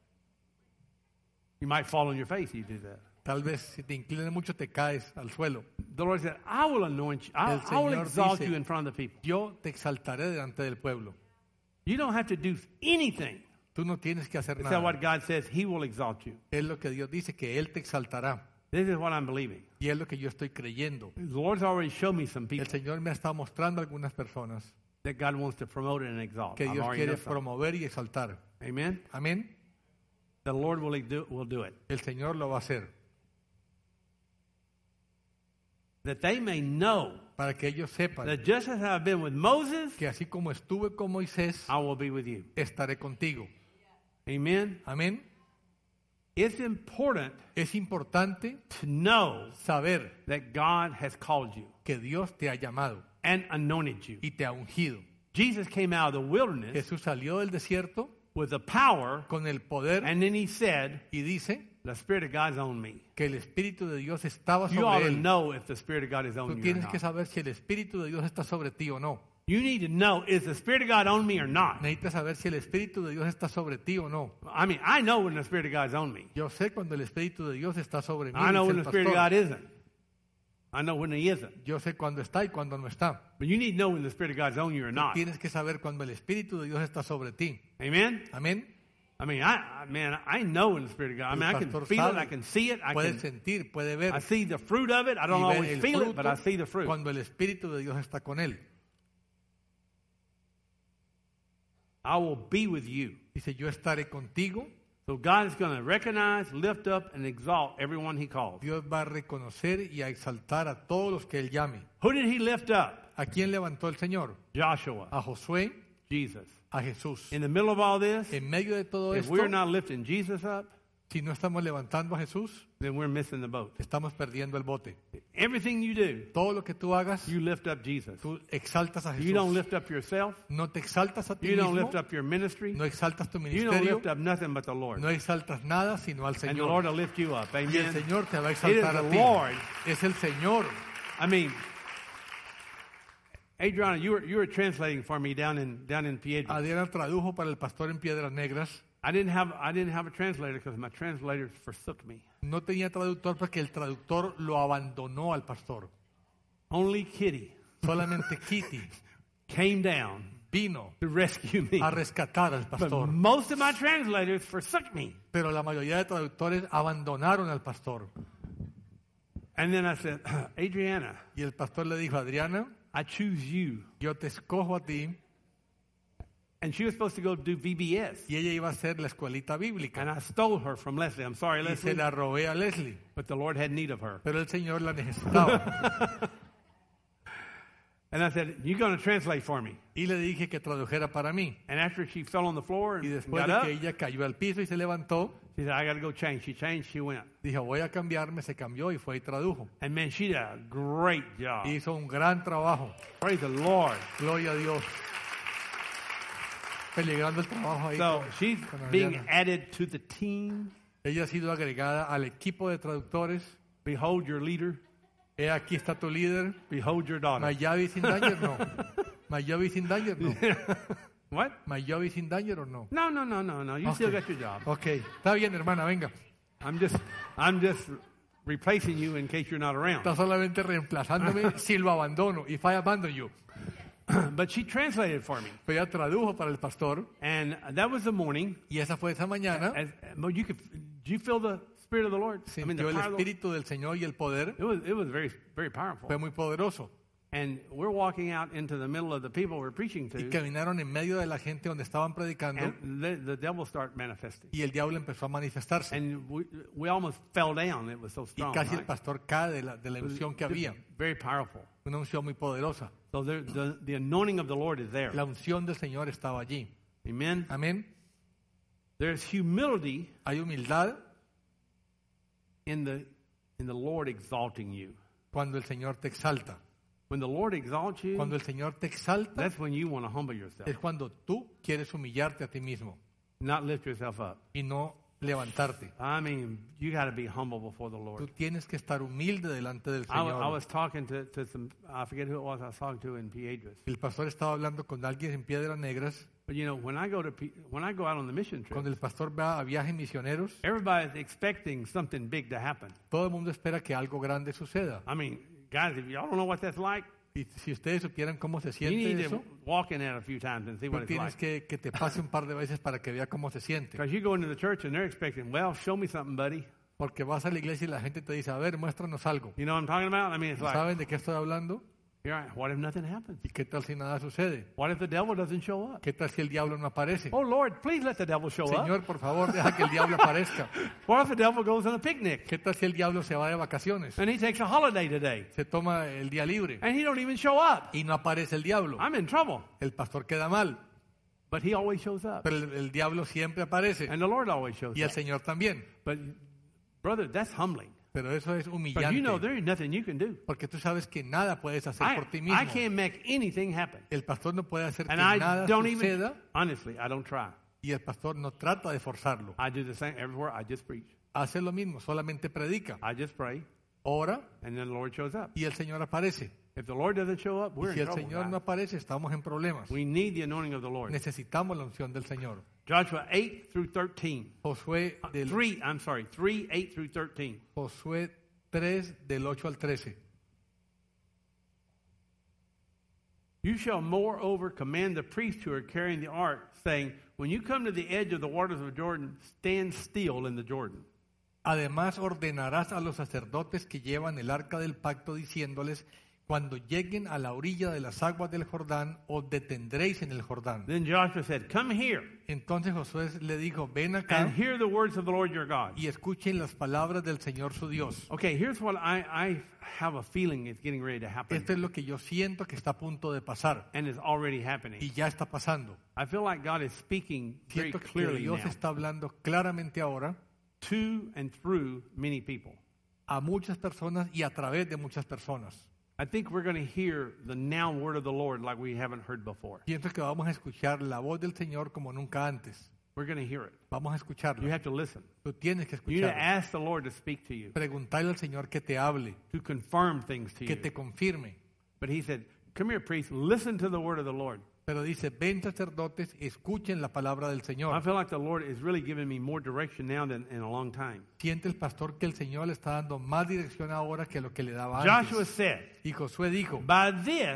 You might fall on your face if you do that. Tal vez si te inclinas mucho te caes al suelo. The Lord said, I will anoint you. I will Señor exalt dice, you in front of the people. Yo te exaltaré delante del pueblo. You don't have to do anything. Tú no tienes que hacer Is that what nada. God says? He will exalt you. Es lo que Dios dice, que Él te exaltará. This is what I'm believing. Y es lo que yo estoy creyendo. The Lord's already showed me some people El Señor me ha estado mostrando a algunas personas that God wants to promote and exalt. que I've Dios already quiere know some. promover y exaltar. Amen. Amén. The Lord will do it. El Señor lo va a hacer. That they may know Para que ellos sepan that just as I've been with Moses, que así como estuve con Moisés, I will be with you. estaré contigo. Amen. Amén. It's important Es importante to know saber that God has called you que Dios te ha llamado and anointed you. y te ha ungido. Jesus came out of the wilderness Jesús salió del desierto with the power, con el poder and then he said, y dice the Spirit of God's on me. que el Espíritu de Dios estaba You ought sobre to él. know if the Spirit of God is on Tú you or tienes que not. saber si el Espíritu de Dios está sobre ti o no. You need to know, is the Spirit of God on me or not? Necesitas saber si el Espíritu de Dios está sobre ti o no. I mean, I know when the Spirit of God is on me. Yo sé cuando el Espíritu de Dios está sobre mí. I know dice when el the Spirit of pastor. God isn't. I know when he isn't. Yo sé cuando está y cuando no está. But you need to know when the Spirit of God's on you or not. Tienes que saber cuando el Espíritu de Dios está sobre ti. Amen? Amén. I mean, I know when the Spirit of God. I mean, I El can pastor feel it, sabe, I can see it, puede sentir, puede ver I see the fruit of it. I don't y ver always el feel it, but I fruto see the fruit. cuando el Espíritu de Dios está con él. I will be with you. Dice, yo estaré contigo. So God is going to recognize, lift up, and exalt everyone he calls. Dios va a reconocer y a exaltar a todos los que él llame. Who did he lift up? ¿A quién levantó el Señor? Joshua, A Josué, Jesus. a Jesús. In the middle of all this, En medio de todo if esto, we're not lifting Jesus up, si no estamos levantando a Jesús, then we're missing the boat. estamos perdiendo el bote. Everything you do, Todo lo que tú hagas, you lift up Jesus. tú exaltas a You don't Jesús. lift up yourself. No te exaltas a ti You don't mismo, lift up your ministry. no exaltas tu You don't ministerio, lift up nothing but the Lord. no exaltas nada sino al And the Lord Señor. will lift you up. Y el Amen. Señor te va a It is exaltar a the ti. Lord. Es el Señor. I mean, Adriana, you were translating for me down in Piedras. Adriana tradujo para el pastor en Piedras Negras. I didn't have a translator because my translator forsook me. No tenía traductor porque el traductor lo abandonó al pastor. Only Kitty Solamente Kitty came down vino to rescue me. a rescatar al But pastor. most of my translators forsook me. Pero la mayoría de traductores abandonaron al pastor. And then I said, Adriana, Y el pastor le dijo, Adriana, I choose you. yo te escojo a ti. And she was supposed to go do VBS. Y ella iba a hacer la escuelita bíblica. And I stole her from Leslie. I'm sorry, Y se Leslie, la robé a Leslie. but the Lord had need of her. Pero el Señor la necesitaba. And I said, you're going to translate for me. Y le dije que tradujera para mí. And after she fell on the floor Y and después got de up, que ella cayó al piso y se levantó, she said, I got to go change. She changed, she went. dijo, voy a cambiarme, se cambió y fue y tradujo. And man, she did a great job. Hizo un gran trabajo. Praise the Lord. Gloria a Dios. Peligrando el trabajo ahí. So she's con being Adriana. added to the team. Ella ha sido agregada al equipo de traductores. Behold your leader. Aquí está tu líder. Behold your daughter. Mayavi sin danger, no. Mayavi sin danger, no. What? Mayavi sin danger o no. No. You still got your job. Ok, está bien, hermana, venga. I'm just replacing you in case you're not around. Está solamente reemplazándome si lo abandono. If I abandon you. But she translated for me. Pero ella tradujo para el pastor. And that was the morning. Y esa fue esa mañana. But did you feel the Spirit of the Lord? Sintió el Espíritu del Señor y el poder. It was very, very powerful. Fue muy poderoso. And we're walking out into the middle of the people we're preaching Y to. caminaron en medio de la gente donde estaban predicando. And the devil started manifesting. Y el diablo empezó a manifestarse. And we almost fell down. It was so Y strong. casi el Right? pastor cae de la unción que había. Very powerful. Una unción muy poderosa. So the anointing of the Lord is there. La unción del Señor estaba allí. Amen. Amén. There's humility Hay humildad in the Lord exalting you. cuando el Señor te exalta. When the Lord exalts you, Cuando el Señor te exalta that's when you want to humble yourself, es cuando tú quieres humillarte a ti mismo not lift yourself up. y no levantarte. I mean, you got to be humble before the Tú Lord. tienes que estar humilde delante del I Señor. was talking to some, I forget who it was I was talking to in Piedras. El pastor estaba hablando con alguien en Piedras Negras. But you know, when I go out on the mission trip, Cuando el pastor va a viajes misioneros, everybody's expecting something big to happen. todo el mundo espera que algo grande suceda. I mean, guys, if y'all don't know what that's like, Y si ustedes supieran cómo se you siente need eso, to walk in that a few times and see what tú it's tienes like. que te pase un par de veces para que vea cómo se siente. Because you go into the church and they're expecting, well, show me something, buddy. Porque vas a la iglesia y la gente te dice, a ver, muéstranos algo. You know what I'm talking about? I mean, it's like, ¿Saben de qué estoy hablando? you're right, what if nothing happens? ¿Y qué tal si nada sucede? What if the devil doesn't show up? ¿Qué tal si el diablo no aparece? Oh, Lord, please let the devil show up. Señor, por favor, deja que el diablo aparezca. What if the devil goes on a picnic ¿Qué tal si el diablo se va de vacaciones? and he takes a holiday today Se toma el día libre and he don't even show up? y no aparece el diablo. I'm in trouble. El pastor queda mal, But he always shows up. pero el diablo siempre aparece And the Lord always shows y el up. Señor también. But, brother, that's humbling. Pero eso es But you know humillante, there is nothing you can do. porque tú sabes que nada puedes hacer por ti mismo. I can't make anything happen. El pastor no puede hacer que And I nada don't even, suceda honestly, I don't try. y el pastor no trata de forzarlo. I do the same everywhere. I just preach. Hace lo mismo, solamente predica, I just pray, ora and then the Lord shows up. y el Señor aparece. If the Lord doesn't show up, Y we're si in el trouble. Señor no guys. aparece, estamos en problemas. We need the anointing of the Lord. Necesitamos la unción del Señor. Joshua 8 through 13. Josué, 3, 8 through 13. Josué 3, del 8 al 13. You shall moreover command the priests who are carrying the ark, saying, when you come to the edge of the waters of Jordan, stand still in the Jordan. Además ordenarás a los sacerdotes que llevan el arca del pacto diciéndoles, cuando lleguen a la orilla de las aguas del Jordán, os detendréis en el Jordán. Then Joshua said, come here Entonces Josué le dijo, ven acá and hear the words of the Lord your God. y escuchen las palabras del Señor su Dios. Okay, here's what I have a feeling is getting ready to happen. Esto es lo que yo siento que está a punto de pasar And it's already happening. y ya está pasando. I feel like God is speaking very Siento que clearly Dios now está hablando claramente ahora to and through many people. a muchas personas y a través de muchas personas. I think we're going to hear the now word of the Lord like we haven't heard before. Pienso que vamos a escuchar la voz del Señor como nunca antes. We're going to hear it. Vamos a You escucharla. have to listen. Tú tienes que You need to escucharla. ask the Lord to speak to you, Preguntarle al Señor que te hable, to confirm things to que you. te confirme. But he said, come here, priest, listen to the word of the Lord. Pero dice, ven sacerdotes, escuchen la palabra del I Señor. feel like the Lord is really giving me more direction now than in a long time. Siente el pastor que el Señor le está dando más dirección ahora que lo que le daba Joshua antes. said, Y Josué dijo, by this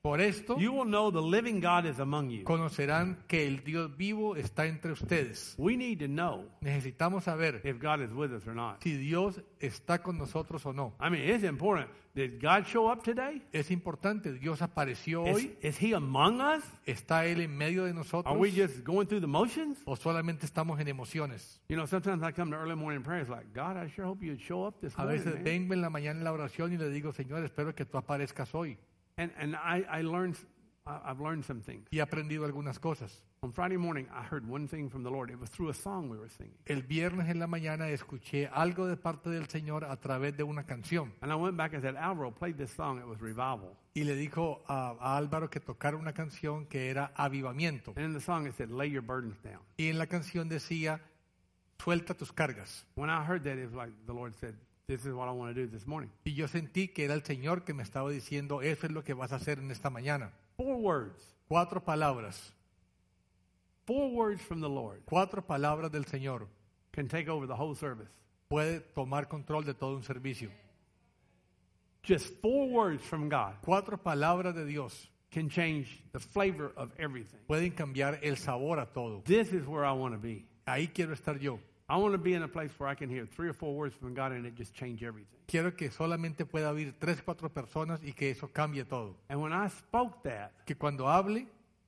Por esto you will know the living God is among you. conocerán que el Dios vivo está entre ustedes. We need to know Necesitamos saber if God is with us or not. si Dios está con nosotros o no. I mean, it's important. Did God show up today? Es importante, Dios apareció hoy. Is He among us? ¿Está Él en medio de Are nosotros? we just going through the motions? ¿O solamente estamos en emociones? You know, sometimes I come to early morning prayer. It's like, God, I sure hope you'd show up this A morning. veces Man. vengo en la mañana en la oración y le digo, Señor, espero que tú aparezcas hoy. And I've learned some things. Y he aprendido algunas cosas. On Friday morning, I heard one thing from the Lord. It was through a song we were singing. El viernes en la mañana escuché algo de parte del Señor a través de una canción. And I went back and said, Alvaro played this song. It was revival. Y le dijo a Álvaro que tocara una canción que era avivamiento. And in the song it said, lay your burdens down. Y en la canción decía, suelta tus cargas. When I heard that, it was like the Lord said, this is what I want to do this morning. Y yo sentí que era el Señor que me estaba diciendo, eso es lo que vas a hacer en esta mañana. 4 words. 4 palabras. 4 words from the Lord 4 palabras del Señor can take over the whole service. puede tomar control de todo un servicio. Just 4 words from God 4 palabras de Dios can change the flavor of everything. pueden cambiar el sabor a todo. This is where I want to be. Ahí quiero estar yo. I want to be in a place where I can hear 3 or 4 words from God and it just change everything. Quiero que solamente pueda oír 3, 4 personas y que eso cambie todo. And when I spoke that, Que cuando hable,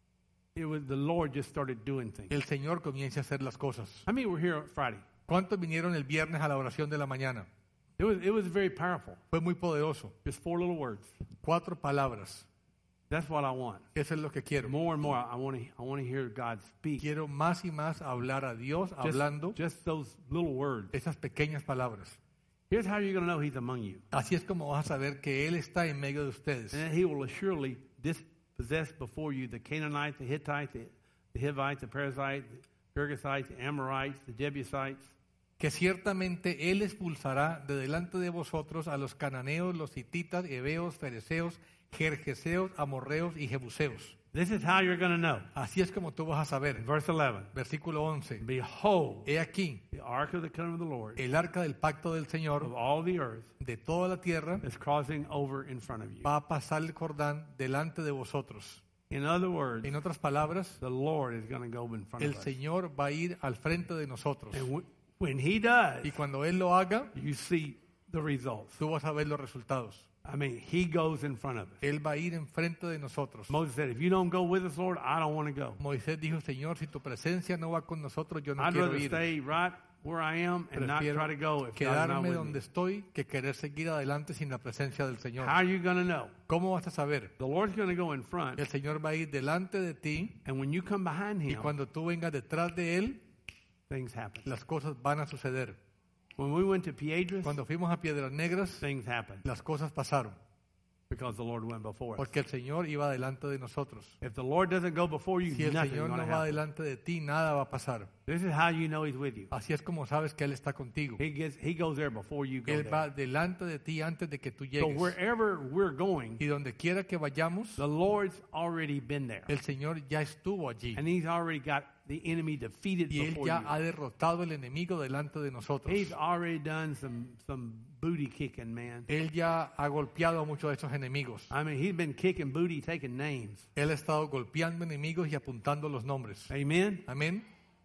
it was the Lord just started doing things. el Señor comience a hacer las cosas. How many were here on Friday? ¿Cuántos vinieron el viernes a la oración de la mañana? It was very powerful. Fue muy poderoso. Just 4 little words. 4 palabras. That's what I want. Eso es lo que quiero. More and more, I want to hear God speak. Quiero más y más hablar a Dios hablando Just those little words. esas pequeñas palabras. Here's how you're going to know He's among you. Así es como vas a saber que Él está en medio de ustedes. And that He will assuredly dispossess before you the Canaanite, the Hittite, the Hivite, the Perizzite, the Girgasite, the Amorites, the Jebusites. Que ciertamente Él expulsará de delante de vosotros a los cananeos, los hititas, heveos, fereceos, jerjeseos, amorreos y jebuseos. This is how you're going to know. Así es como tú vas a saber. Verse 11. Versículo 11. Behold, He aquí, the ark of the covenant of the Lord el arca del pacto del of Señor all the earth de toda la tierra is crossing over in front of you. va a pasar el Jordán delante de vosotros. In other words, En otras palabras, the Lord is going to go in front el of us. Señor va a ir al frente de nosotros. And when He does, Y cuando Él lo haga, you see the results. tú vas a ver los resultados. I mean, He goes in front of us. Él va a ir enfrente de nosotros. Moses said, if you don't go with us, Lord, I don't want to go. Moisés dijo, Señor, si tu presencia no va con nosotros, yo no I'd quiero rather ir. stay right where I am and not Prefiero try to go if God's not quedarme with donde me. estoy que querer seguir adelante sin la presencia del Señor. How are you going to know? ¿Cómo vas a saber? The Lord's going to go in front, El Señor va a ir delante de ti and when you come behind y Him, cuando tú vengas detrás de Él, things happen. las cosas van a suceder. When we went to Piedras, Cuando fuimos a Piedras Negras, things happened las cosas pasaron because the Lord went before us. porque el Señor iba delante de nosotros. If the Lord doesn't go before you, Si el nothing's Señor going no to va happen. delante de ti, nada va a pasar. This is how you know He's with you. Así es como sabes que Él está contigo. He goes there before you go Él va there. delante de ti antes de que tú So llegues. wherever we're going, Y donde quiera que vayamos, the Lord's already been there. el Señor ya estuvo allí. And He's already got the enemy defeated Y Él before ya you. ha derrotado el enemigo delante de nosotros. He's already done some booty kicking, man. Él ya ha golpeado a muchos de esos enemigos. I mean, He's been kicking booty, taking names. Él ha estado golpeando enemigos y apuntando los nombres. Amen? Amén.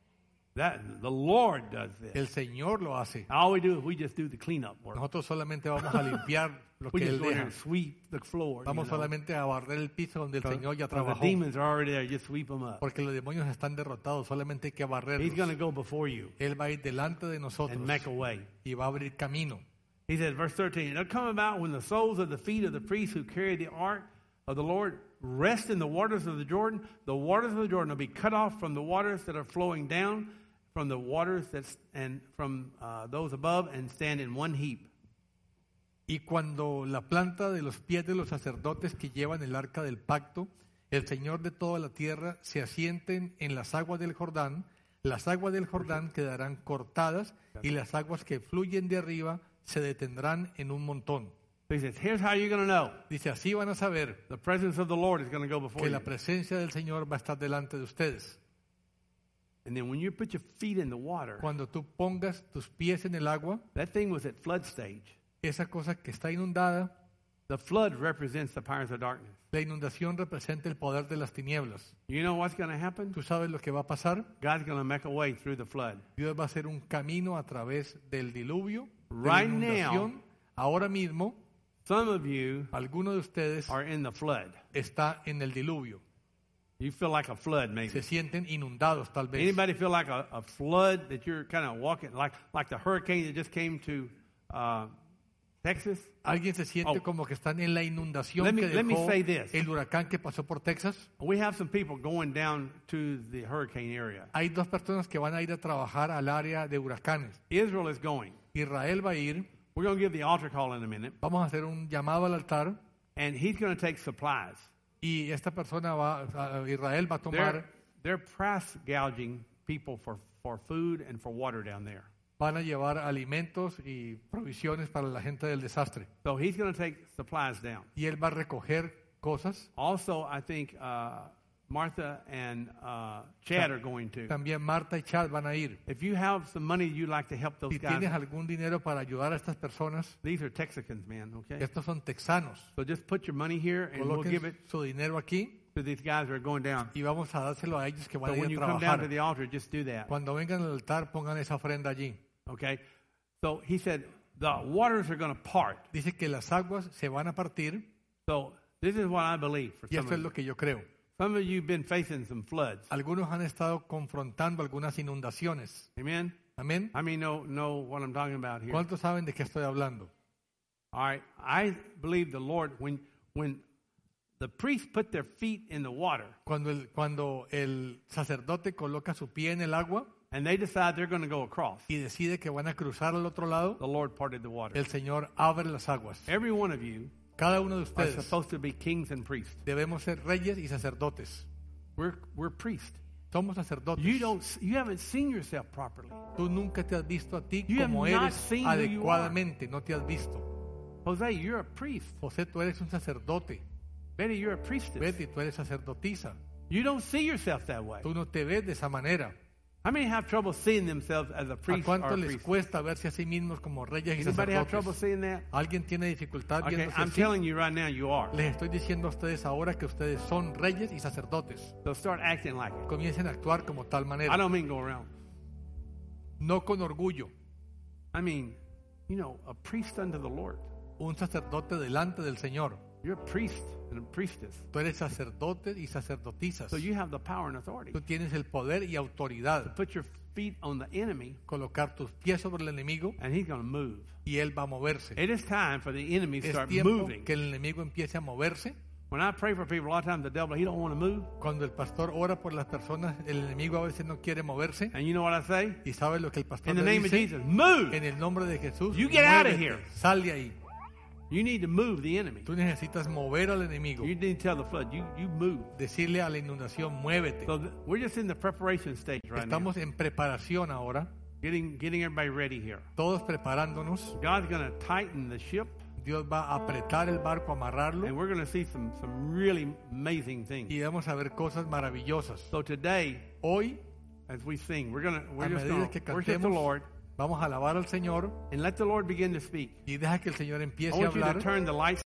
The Lord does this. El Señor lo hace. All we do is we just do the cleanup work. Nosotros solamente vamos a limpiar lo We que just Él go in there deja. and sweep the floor. Vamos you know. solamente a barrer el piso donde el Señor ya The trabajó. demons are already there. Just sweep them up. Porque los demonios están derrotados, solamente hay que He's going barrerlos. to go before you Él va a ir delante de nosotros and make a way. y va a abrir camino. He says, verse 13, it'll come about when the soles of the feet of the priests who carry the ark of the Lord rest in the waters of the waters of the Jordan will be cut off from the waters that are flowing down from the waters and from those above and stand in one heap. Y cuando la planta de los pies de los sacerdotes que llevan el arca del pacto, el Señor de toda la tierra, se asienten en las aguas del Jordán, las aguas del Jordán quedarán cortadas y las aguas que fluyen de arriba se detendrán en un montón. So he says, here's how you're going to know. Dice, así van a saber The presence of the Lord is going to go before que you. la presencia del Señor va a estar delante de ustedes. And then when you put your feet in the water, Cuando tú pongas tus pies en el agua, that thing was at flood stage. esa cosa que está inundada, The flood represents the powers of darkness. La inundación representa el poder de las tinieblas. You know what's going to happen? ¿Tú sabes lo que va a pasar? God's going to make a way through the flood. Dios va a hacer un camino a través del diluvio, de la Right inundación. Ahora mismo, Some of you alguno de ustedes are in the flood. está en el diluvio. You feel like a flood, maybe. Se sienten inundados tal vez. Anybody feel like a flood that you're kind of walking, like the hurricane that just came to Texas? ¿Alguien se siente como que están en la inundación Let me que dejó say this. el huracán que pasó por Texas? We have some people going down to the hurricane area. Hay dos personas que van a ir a trabajar al área de huracanes. Israel is going. Israel va a ir. We're going to give the altar call in a minute. Vamos a hacer un llamado al altar And he's going to take supplies. y esta persona Israel va a tomar, They're price gouging people for food and for water down there. van a llevar alimentos y provisiones para la gente del desastre. So he's going to take supplies down. Y él va a recoger cosas. Also, I think Martha and Chad are going to. También Marta y Chad van a ir. If you have some money you'd like to help those Si guys, tienes algún dinero para ayudar a estas personas, these are Texicans, man, okay? estos son texanos. So just put your money here and we'll give Coloquen it su dinero aquí to these guys that are going down. y vamos a dárselo a ellos que van So a ir when a you come down to trabajar. the altar, just do that, Cuando vengan al altar, pongan esa ofrenda allí. okay? So he said the waters are going to part. Dice que las aguas se van a partir So this is what I believe for y some esto es of lo you. que yo creo. Some of you have been facing some floods. Algunos han estado confrontando algunas inundaciones. Amen? Amén. How many know what I'm talking about here? ¿Cuántos saben de qué estoy hablando? All right. I believe the Lord, when the priests put their feet in the water Cuando el sacerdote coloca su pie en el agua and they decide they're going to go across, y decide que van a cruzar al otro lado, the Lord parted the water. el Señor abre las aguas. Every one of you Cada uno de are ustedes supposed to be kings and priests. debemos ser reyes y sacerdotes. We're priests. Somos sacerdotes. You haven't seen yourself properly. Tú nunca te has visto a ti You have como not eres seen who you adecuadamente, no te has visto. Jose, you're a priest. José, tú eres un sacerdote. Betty, you're a priestess. Betty, tú eres sacerdotisa. You don't see yourself that way. Tú no te ves de esa manera. How many have trouble seeing themselves as a ¿A priest or cuánto a les priest? cuesta verse a sí mismos como reyes y Anybody have trouble sacerdotes? seeing that? ¿Alguien tiene dificultad Okay, viéndose I'm así? telling you right now, you are. Les estoy diciendo a ustedes ahora que ustedes son reyes y sacerdotes. So start acting like it. Comiencen a actuar como tal I manera. don't mean go around. No con orgullo. I mean, a priest unto the Lord. Un sacerdote delante del Señor. You're a priest and a priestess. Tú eres sacerdote y sacerdotisas. So you have the power and authority Tú tienes el poder y to autoridad. put your feet on the enemy, Colocar tus pies sobre el enemigo and he's going to move. y él va a moverse. It is time for the enemy to Es start tiempo moving. que el enemigo empiece a moverse. When I pray for people, a lot of times the devil, he don't want to move. Cuando el pastor ora por las personas, el enemigo a veces no quiere moverse. And you know what I say? ¿Y sabe lo que el pastor In the le name of dice? Jesus, move. En el nombre de Jesús, You get out of muévete, here. sal de ahí. You need to move the enemy. Tú necesitas mover al enemigo. You need to tell the flood, you move. Decirle a la inundación, muévete. So we're just in the preparation stage right now. Estamos en preparación ahora, Getting everybody ready here. todos preparándonos. God's going to tighten the ship, Dios va a apretar el barco, amarrarlo, and we're going to see some really amazing things. y vamos a ver cosas maravillosas. So today, Hoy, as we sing, we're just medida going que to worship the cantemos, Lord vamos a alabar al Señor and let the Lord begin to speak. y deja que el Señor I empiece a want you to hablar. turn the lights